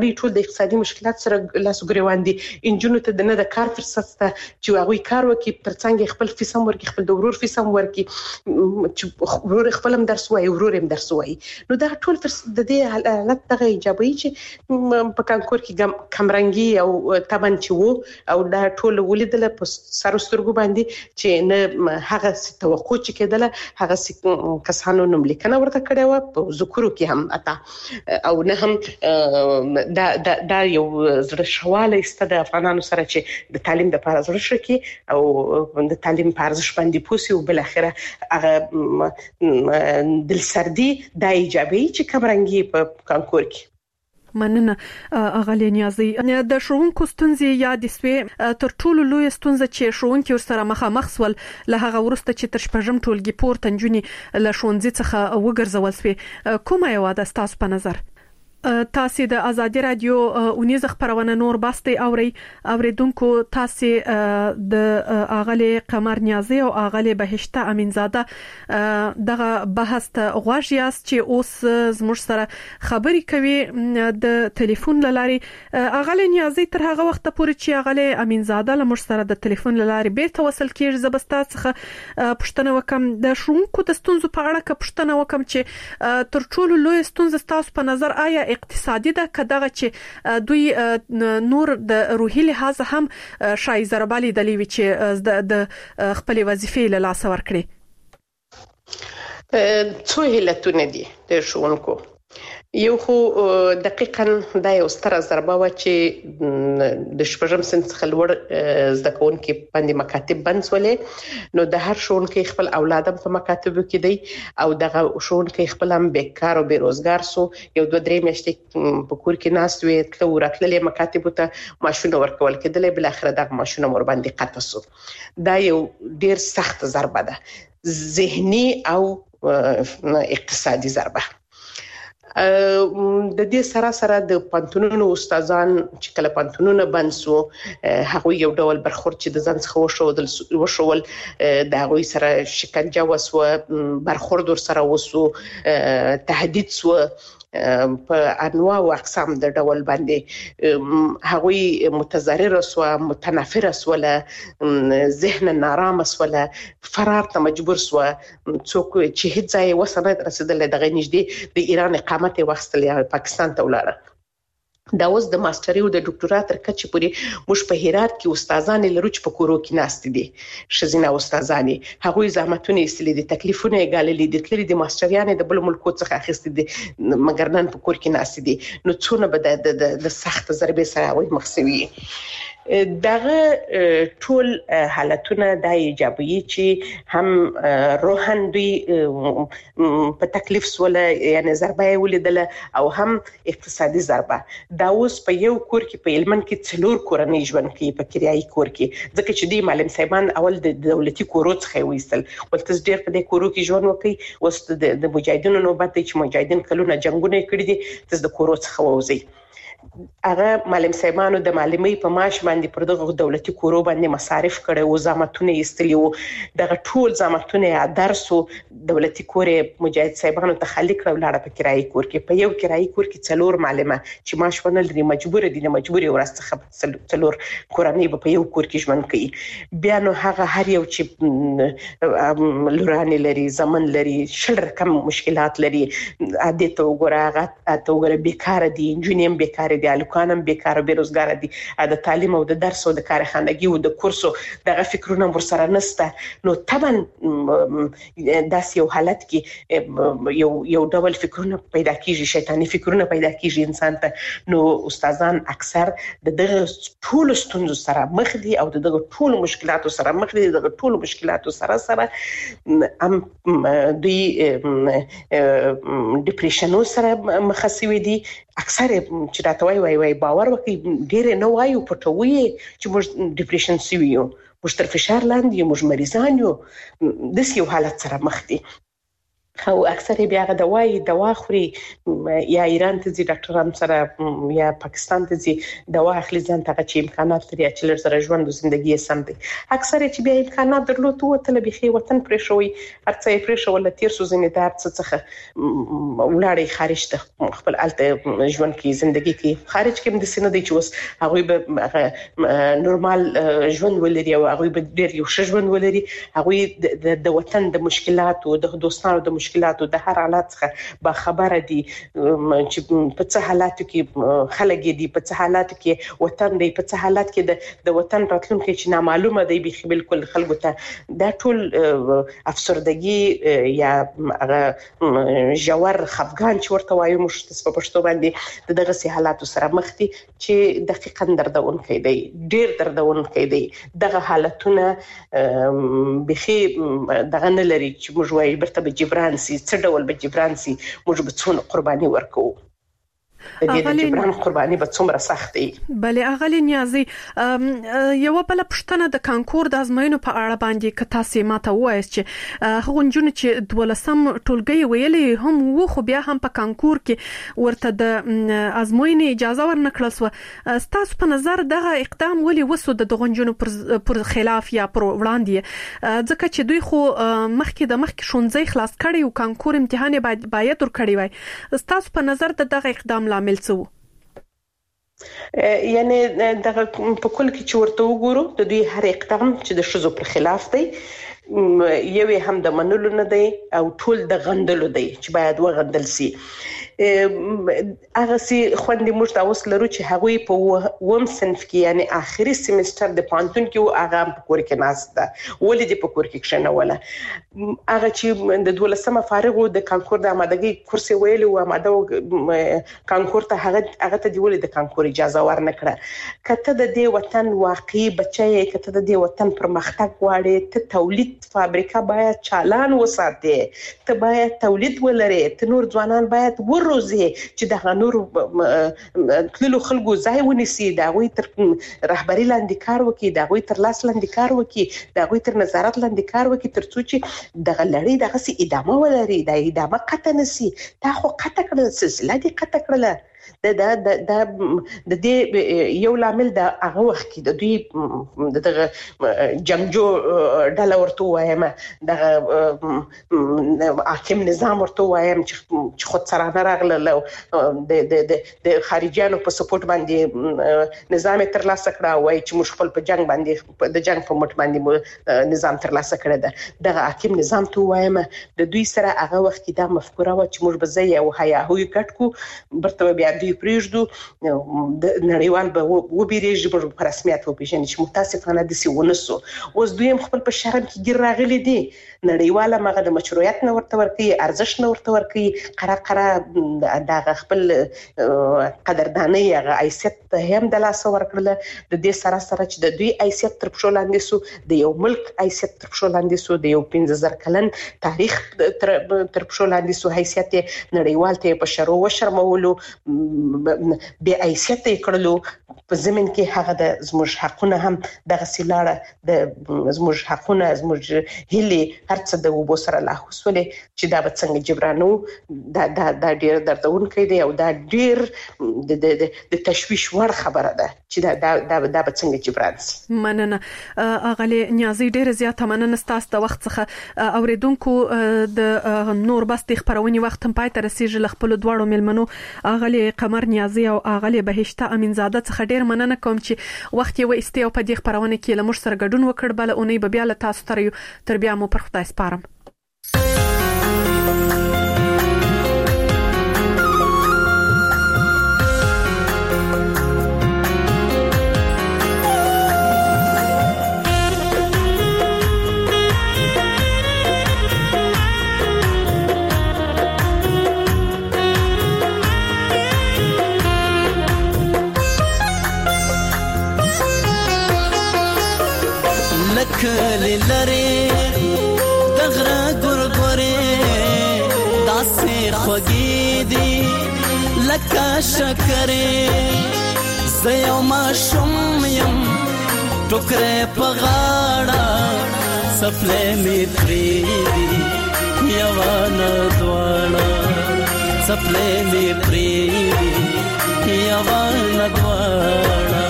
نړۍ ټول د اقتصادي مشکلات سره لاس ګریوان دي. انجونو ته د نه د کار فرصت ته چې هغه کار وکړي، ترڅنګ خپل فیسم ورکړي، خپل د ورور فیسم ورکړي، چې ورور خپل هم درس وایي، ورور هم درس وایي. نو دا ټول د دې حالت دغه ایجابي چې په کانکور کې کمرنګي او تبن چې وو او دا ټول ولیدل په سر سترګو باندې چې نه هغه توقع چې کېدله هغه کسانو نوم لیکنه ورته کړې و په ذکرو کې هم اتا او نه هم دا یو زړه شواله است د افغانانو سره چې د تعلیم د لپاره زړه شکی او د تعلیم په ارزښت باندې پوسی او بل اخره هغه دل سردي د ایجابي چې کمرنګي په کانکور کې. مننه اغلی نیازي. د شروونکو ستونزې یا د سوي تر ټولو لوی ستونزه چې شروونکو سره مخامخ سول له هغه ورسته چې تر شپږم ټولګي پورته نجونی له ښوونځي څخه وګرځول سوي، کومه یو د تاسو په نظر؟ تاسو د ازادي رادیو اونیز خبرونه نور باسته اوریدونکو تاسو د اغلی قمر نیازي او اغلی بهشته امینزاده دغه بحث ته غواړي چې اوس زموږ سره خبري کوي د ټلیفون لاري. اغلی نیازي تر هغه وخت پورې چې اغلی امینزاده لمر سره د ټلیفون لاري بیرته وصل کیږي زبستا څخه پښتنه وکم د شونکو د ستونزو په اړه که پښتنه وکم چې تر ټولو لوی ستونزه تاسو په نظر آیا اقتصادي ده کداغه چې دوی نور د روحي لحاظ هم شای زربالي د لیوي چې د خپل وظیفې له لاس ورکړي؟ څو هلتونه دي د شونکو. یو خو دقیقاً دا یو ستره ضربه و چې د شپږم صنف څخه لوړ زده کوونکي باندې مکاتب بند ولې، نو د هر ښوونکي خپل اولاد په مکاتبو کې دی او دغه ښوونکي خپل هم بیکار او بیروزګار سو. یو 2-3 میاشتې په کور کې ناست وي، تل وراتللې مکاتبو ته ماشونه ورکول کېدل، بل اخر دغه ماشونه ور باندې قطع سو. دا یو ډیر سخت ضربه ده، ذهني او اقتصادي ضربه. د دې سره د پانتونونو استادان چې کله پانتونونه بند سو، هغه یو ډول برخورد چې د ځان څخه وشول د هغه سره شکنجه وسو، برخورد ور سره وسو، تهدید سو په انواع او اقسام د ډول باندې. هغه متضرر سو، متنفر سو، ذهن نارامه سو، فرار ته مجبور سو. څوک چې هیڅ ځای وسنه رسیدل دغه نږدې د ایران اقامت واخستل یا پاکستان ته ولاړه. دا اوس د ماستري او د ډاکټرا تر کچې پورې موږ په هرات کې استادان لرو چې په کورو کې ناست دي، شزینه استادان هغه زحمتونه استلې دي، تکلیفونه یې ګاللې دي، تللې دي ماستریانې د بل ملکو څخه اخیستې دي، مګر نن په کور کې ناست دي. نو څونه به د سخت ضربې سره وي مخسوي. دغه ټول حالتونه د ایجابي چې هم روحان دوی په تکلیف سول، یعنی ضربه ولیدله او هم اقتصادي ضربه. دا اوس په یو کور کې په هلمند کې 4 کورنۍ ژوند کوي په کریایي کور کې، ځکه چې دی معلم صاحبان اول د دولتي کورو څخه وېستل ولته ډېر په دې کورو کې ژوند وکړي. اوس د مجاهدینو نوبت چې مجاهدین کلونه جنگونه کړی دي، تاسو د کورو څخه ووځي. هغه معلم صاحبانو د معلمي په معاش باندې پر دغه دولتي کورو باندې مصارف کړي او زامتونه ایستلی وو. دغه ټول زامتونه درسو دولتي کورې مجاهد صاحبانو ته خالق کړل په کرایي کور کې. په یو کرایي کور کې 4 معلمه چې معاش ونه لري مجبور دي، مجبوري ورسته 4 کورنۍ په یو کور کې ژوند کوي. بیا نو هغه هر یو چې لوران لري، زمن لري، شل رقم مشکلات لري. عادي ته وګوره بیکاره دي، انجینیم بیکاره دي، الکانم بیکاره بیروزګار دي، د تعلیم او د درس او د کارخانګي او د کورسو دغه فکرونه ورسره نسته. نو طبعا داس یو حالت کې یو ډول فکرونه پیدا کیږي، شیطانی فکرونه پیدا کیږي انسان ته. نو استادان اکثر دغه ټول ستونزو سره مخ دي او دغه ټول مشکلاتو سره مخ دي. دغه ټول مشکلاتو سره هم دوی ډیپریشن سره مخ دي. اکثر چې راته وای باور وکړي ډېر نه وایو پټوي چې موږ ډیپریشن سوي یو، موږ تر فشار لاندې یو، موږ مریضان یو. د یو حالت سره مخ دي. او اکثر بیا غ دوا خوري یا ایران ته ځي ډاکټران سره یا پاکستان ته ځي دوا اخلي ځان ته چې امکانات لري چې لر سره ژوند او ژوندۍ سم دي. اکثر چې بیا امکانات درلود ته به وطن پرې شوی هرڅه پرې شو ول تیر سو زنه دار څخه ولاړې خارج ته خپل الته ژوند کې ژوندۍ کې خارج کې د سینې د چوس هغه به نورمال ژوند ولري او هغه به ډیر یو ژوند ولري. هغه د وطن د مشکلاتو د دوستانو د مشکلاتو د هر حالت څخه با خبره دي چې په څه حالاتو کې خلک دي په څه حالاتو کې وطن دی په څه حالات کې د وطن راتلونکي چې نامعلومه دی به بالکل خلکو ته دا ټول افسردګي یا جوار خفګان چې ورته وایو موږ په پښتو باندې دغه سي حالاتو سره مخ دي چې دقیقاً دردونکي دی ډیر دردونکي دی. دغه حالتونه بخي دغه نه لري چې موږ وایو برته به جبران سي څه ډول به جبران سي موږ به څونه قرباني ورکو د دې جبران قرباني به څومره سخت دی. بلې اغلی نیازي یو بل پښتنه د کانکور د ازموینو په اړه باندې ک تاسو ماته وایي چې هغه جون چې 12 ټولګي ویلې هم و خو بیا هم په کانکور کې ورته د ازموینې اجازه ورنکړل سو. تاسو په نظر دغه اقدام ولې وسو د غونجونو پر خلاف یا پر وړاندې ځکه چې دوی خو مخکې شونځي خلاص کړي او کانکور امتحان باید ور کړی وای. تاسو په نظر دغه اقدام عامل څه وو؟ یعنی دغه په کل کې چې ورته وګورو د دوی هر اقدام چې د شذو پر خلاف دی یوه هم د منلو نه دی او ټول د غندلو دی چې باید وغندل سي. هغه سي خوندې موږ تاسو لرو چې هغه په وم صنف کې یعنی اخري سیمستر د پانتون کې هغه په کور کې ناس ده ولې د په کور کې کښنه ولا هغه چې د 12مه فارغو د کانکور د آمادګي کورس ویل او آماده کانکور ته هغه ته دی ولې د کانکور اجازه ورنکړه. کته د دې وطن واقعي بچي کته د دې وطن پرمختګ غواړي ته تولید فابریکه باید چالان وساتي ته باید تولید ولري ته نور ځوانان باید روزي چې د غنور تللو خلکو ځای ونیسي دا غوي تر رهبری لاندې کار وکي دا غوي تر لاس لاندې کار وکي دا غوي تر نظارت لاندې کار وکي تر څو چې د غلړی دغه سي ادامه ولري دا ادامه قطع نسی تا خو قطع کړل سلسله دي قطع کړل د دې یو لامل د هغه وخت کې د دوی دغه جنگجو ډله ورته وایم د حاکم نظام ورته وایم چې خود سره راغله د خارجيانو په سپورټ باندې نظام تر لاسه کړه وای چې موږ خپل په جنگ باندې د جنگ په مټ باندې نظام تر لاسه کړه ده دغه حاکم نظام ته وایم د دوی سره هغه وخت کې دا مفکوره و چې موږ به زه یو هیاهوی کټ کو برته بیا دوی پریږدو د نړیوال به وبېریږي په رسمیت وپیژني چې متاسفانه د سی ونسو اوس دوی خپل په شرم کې ګیر راغلي دي نړیواله مغه د مشروعیت نه ورته ورکي ارزښت نه ورته ورکي قره د خپل قدرداني هغه حیثیت هم د لاس ورکړل د دې سره چې د دوی حیثیت تر پښو لاندې سو د یو ملک حیثیت تر پښو لاندې سو د یو 15000 کلن تاریخ تر پښو لاندې سو حیثیت نړیوال ته په شرو و شرمولو به حیثیت کړلو په زمين کې هغه د زموږ حقونه هم دغه سیلاړه د زموږ حقونه زموږ هلي هرڅه د وبو سره لا حوصله چې دا به څنګه جبرانو دا ډیر دردونکې دی او دا ډیر د تشويش وړ خبره ده چې دا به څنګه جبران شي. مننه اغلی نیازي ډیر زیاته مننه ستاسو د وخت څخه اوریدونکو د نور بس د خبرونې وخت هم پای ته رسیدل خپل دواړو ملمنو اغلی قمر نیازي او اغلی بهشته امینزاده څخه ډیر مننه کوم چې وخت یې و استیو په دې خبرونه کې لمر سره ګډون وکړ بل اونۍ به بیا له تاسو تر بیا مو پر خدای سپارم. کلی لري دغره ګورګوري داسې خوږې دي لکه شکرې زه ما شوم يم ټوکرې په غاړه سپلې می پری دي یوانا دواړه څپلې مې پرېږدي یوانا دواړه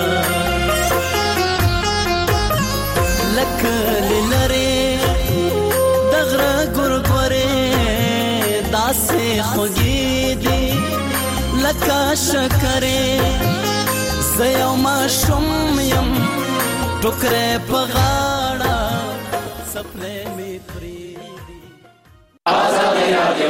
لکه لرې د غره ګورګورې داسې خوږې دي لکه شکرې زه یو ماشوم یم ټوکرې په غاړه څپلې مې پرېږدي. آزادي رادیو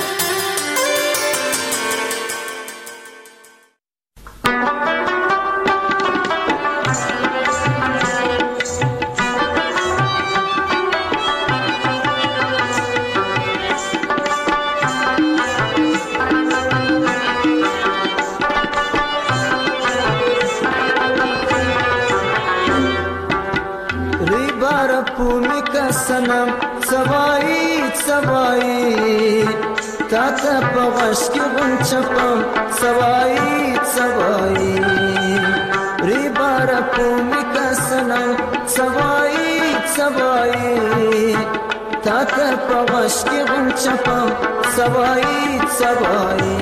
سنم سوایی سوایی تاتا پغش کی غنچپم سوایی سوایی ری بارا پومی کا سنم سوایی سوایی تاتا پغش کی غنچپم سوایی سوایی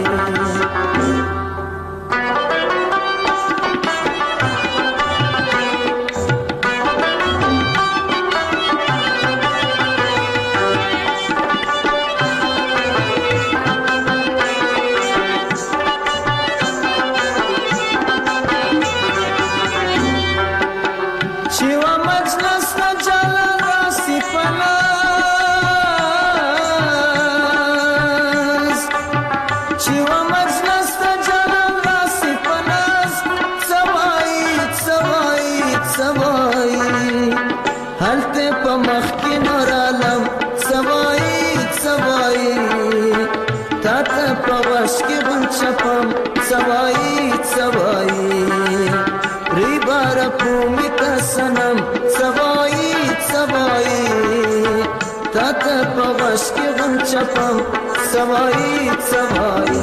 سوایی سوایی ری بارا پومی کا سنم سوایی سوایی تاتا پغش کی غنچپم سوایی سوایی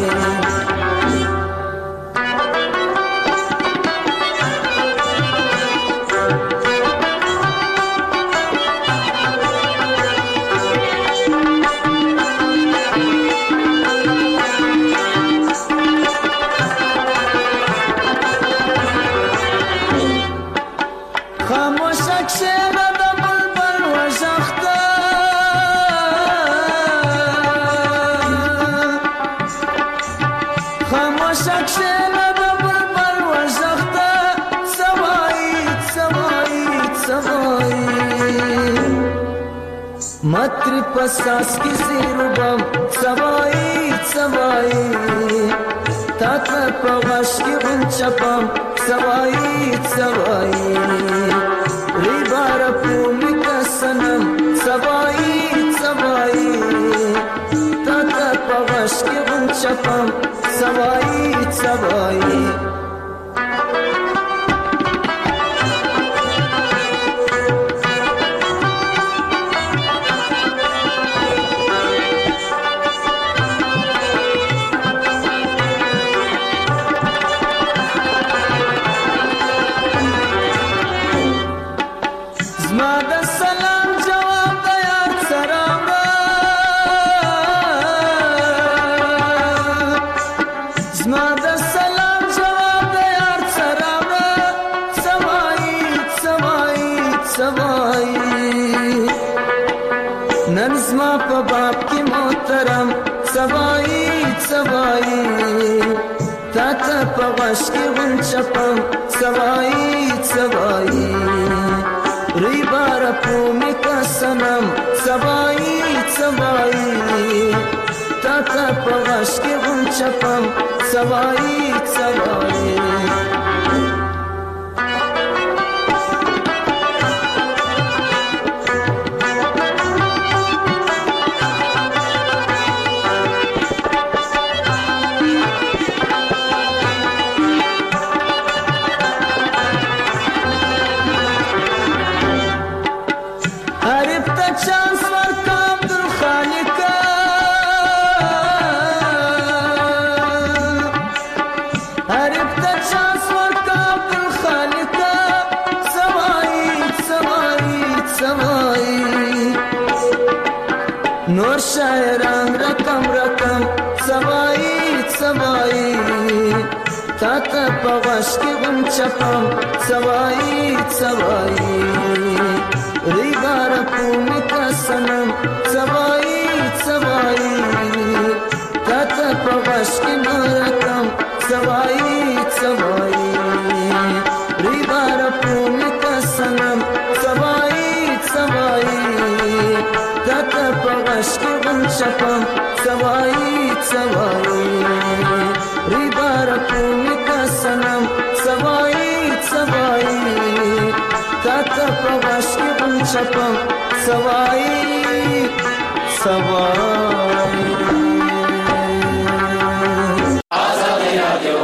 متری پساس کی زیربم سوایی سوایی تاتا پغش کی غنچپم سوایی سوایی ری بارا پومی کا سنم سوایی سوایی تاتا پغش کی غنچپم سوایی سوایی تاتا پغش کی غنچپم سوایی سوایی ری بارا پومی کا سنم سوایی سوایی تاتا پغش کی غنچپم سوایی سوایی شاعران رقم رقم سوایی سوایی تا ته په غش کې غم چپم سوایی سوایی ریبار پومی کا سنم سوایی سوایی تا ته په غش کې رقم سوایی سوایی ریبار پومی کا سنم سوایی سوایی تا ته په غش کې غم چپم سوایی سوایی ریبار پومی کا سنم سوایی سوایی تا ته په غش کې غم چپم سوایی سوایی آزادی رادیو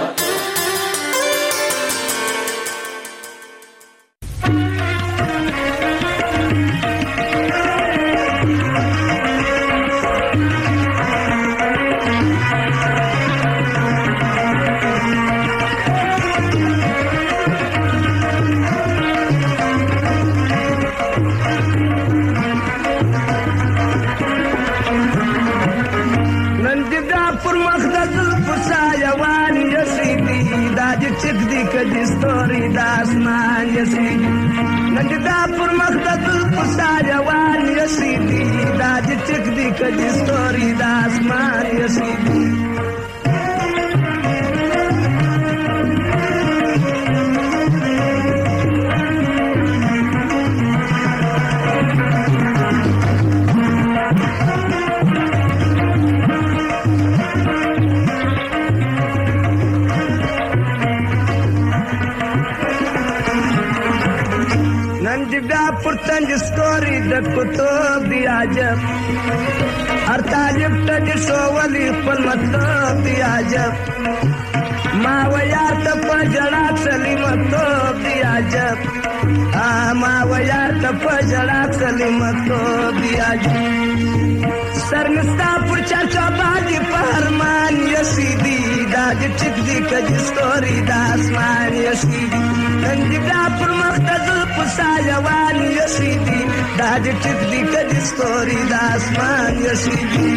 کدی ستوري د اسمان یسیدی نن دا پر مخ د پسار روان یسیدی دا د ټک دی کدی ستوري د اسمان یسیدی پرتنج ستوري د کتب دی عجب هر طالب ته د سوالي خپل مطلب دی عجب ما ویار ته په جړا سلیمتوب دی عجب ما ویار ته په جړا سلیمتوب دی عجب سرنستا پر چرچا باندې پهرمان یسیدی دا د ټک دی کدي ستوري د اسمان یسیدی نن دا پر مخدز پسایوان یسیدی دا د ټک دی کدي ستوري د اسمان یسیدی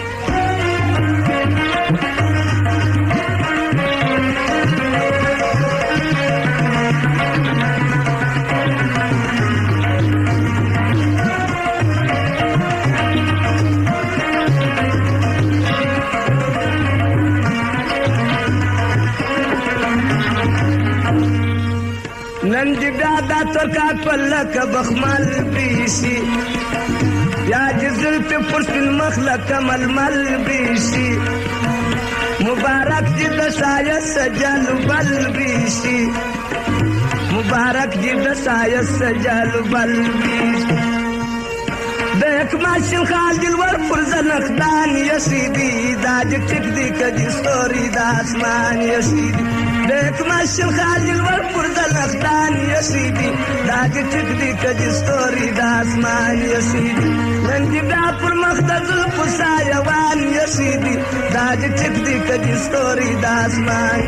نن دی بیا دا ترکات پلک بخمل بیشی یا جزل پی پرسن مخلق ململ بیشی مبارک جی دسایت سجل بل بیشی مبارک جی دسایت سجل بل بیشی دیکھ ماشن خال دلور پرزنخدان یسیدی دا جی ٹک دی کدی ستوری دا اسمان یسیدی دیکھ ماشن خال دلور پرزنخدان یسیدی دا جی ٹک دی کدی ستوری دا اسمان یسیدی ننجی دا پر مخدز پسایوان یسیدی دا جی ٹک دی کدی ستوری دا اسمان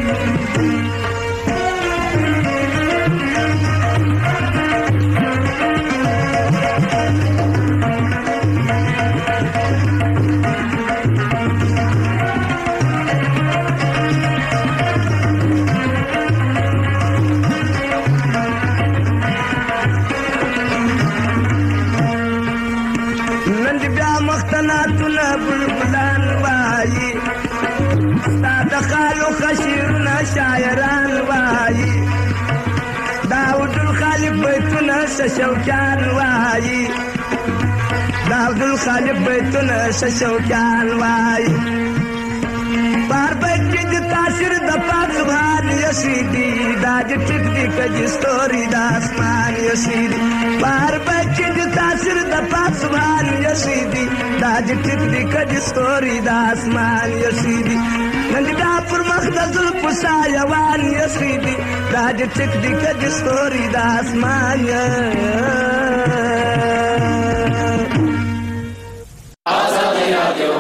شاعران وایي داود الخالق بیتونه شوکان وایي داود الخالق بیتونه شوکان وایي بار بیت کې د تاثیر د پاک سبحان یسیدی دا د ټک دی کدي ستوري د اسمان یسیدی بار بیت کې د تاثیر د پاک سبحان یسیدی دا د ټک دی کدي ستوري د اسمان یسیدی نن دا پر مخدز پسایوان یسیدی دا د ټک دی کدي ستوري د اسمان آزادی رادیو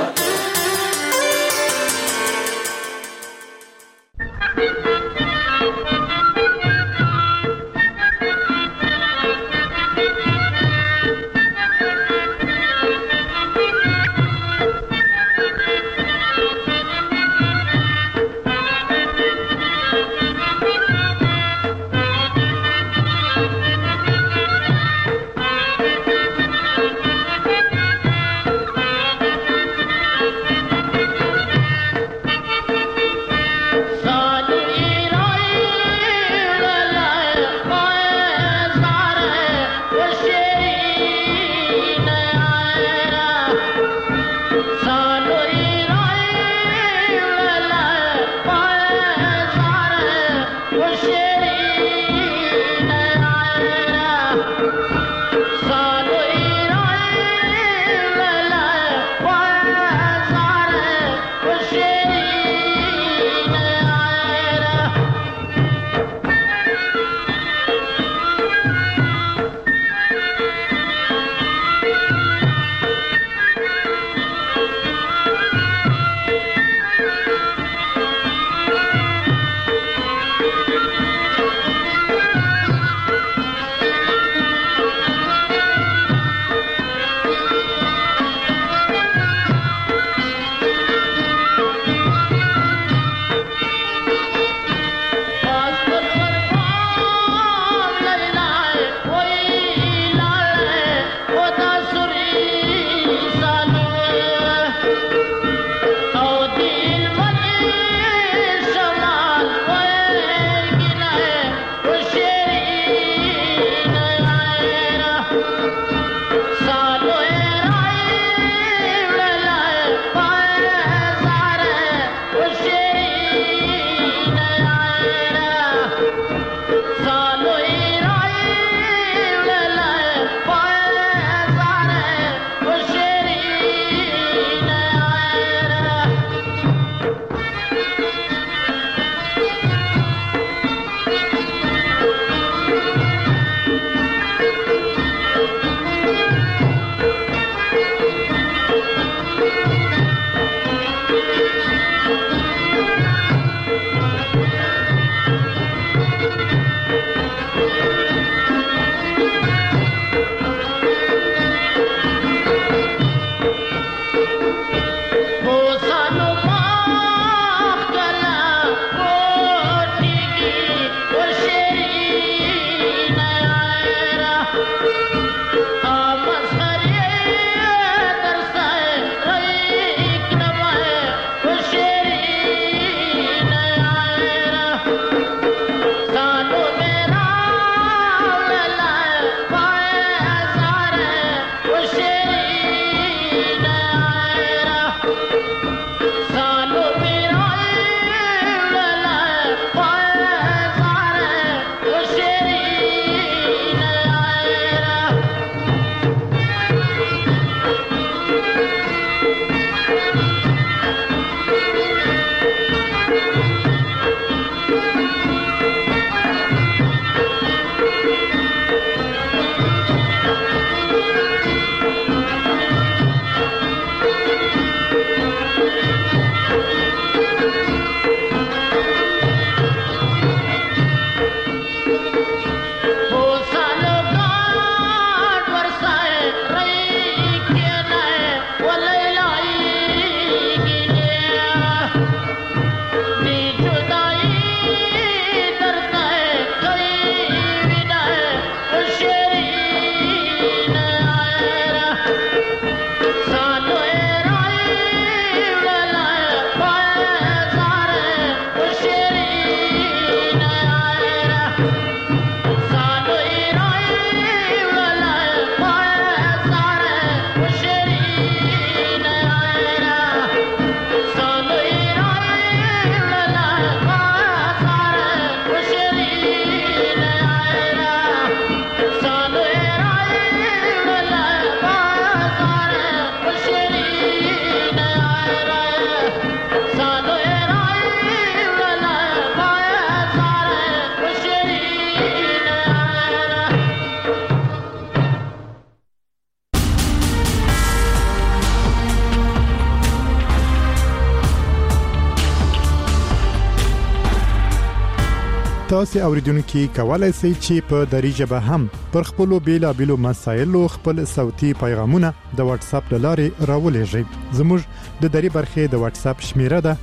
تاسو اوریدونکو کولای شئ چې په دری ژبه هم پر خپل بیلابېلو مسایلو خپل صوتي پیغامونه د واتس اپ لارې راولېږئ. زموږ د دری برخې د واتس اپ شمیره ده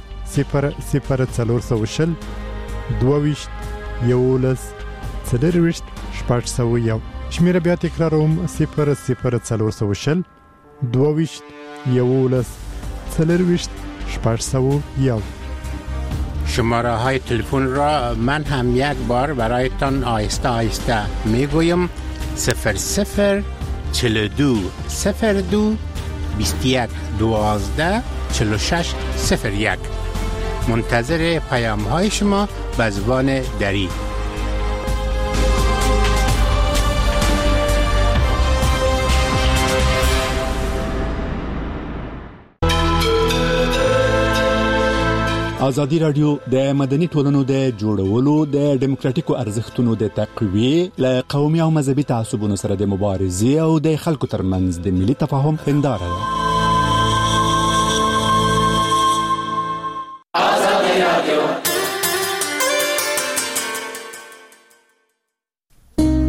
00420 22 11 40 801. شمیره بیا تکراروم 00420 22 11 40 801. شماره های تلفن را من هم یک بار برایتان آهسته آهسته میگویم 00 42 02 21 12 46 01. منتظر پیام های شما به زبان دری. ازادي رادیو د مدني ټولنو د جوړولو د ډیموکراتیکو ارزښتونو د تقویه ل قومي او مذهبي تعصبونو سره د مبارزې او د خلکو ترمنځ د ملي تفاهم هنداره ده.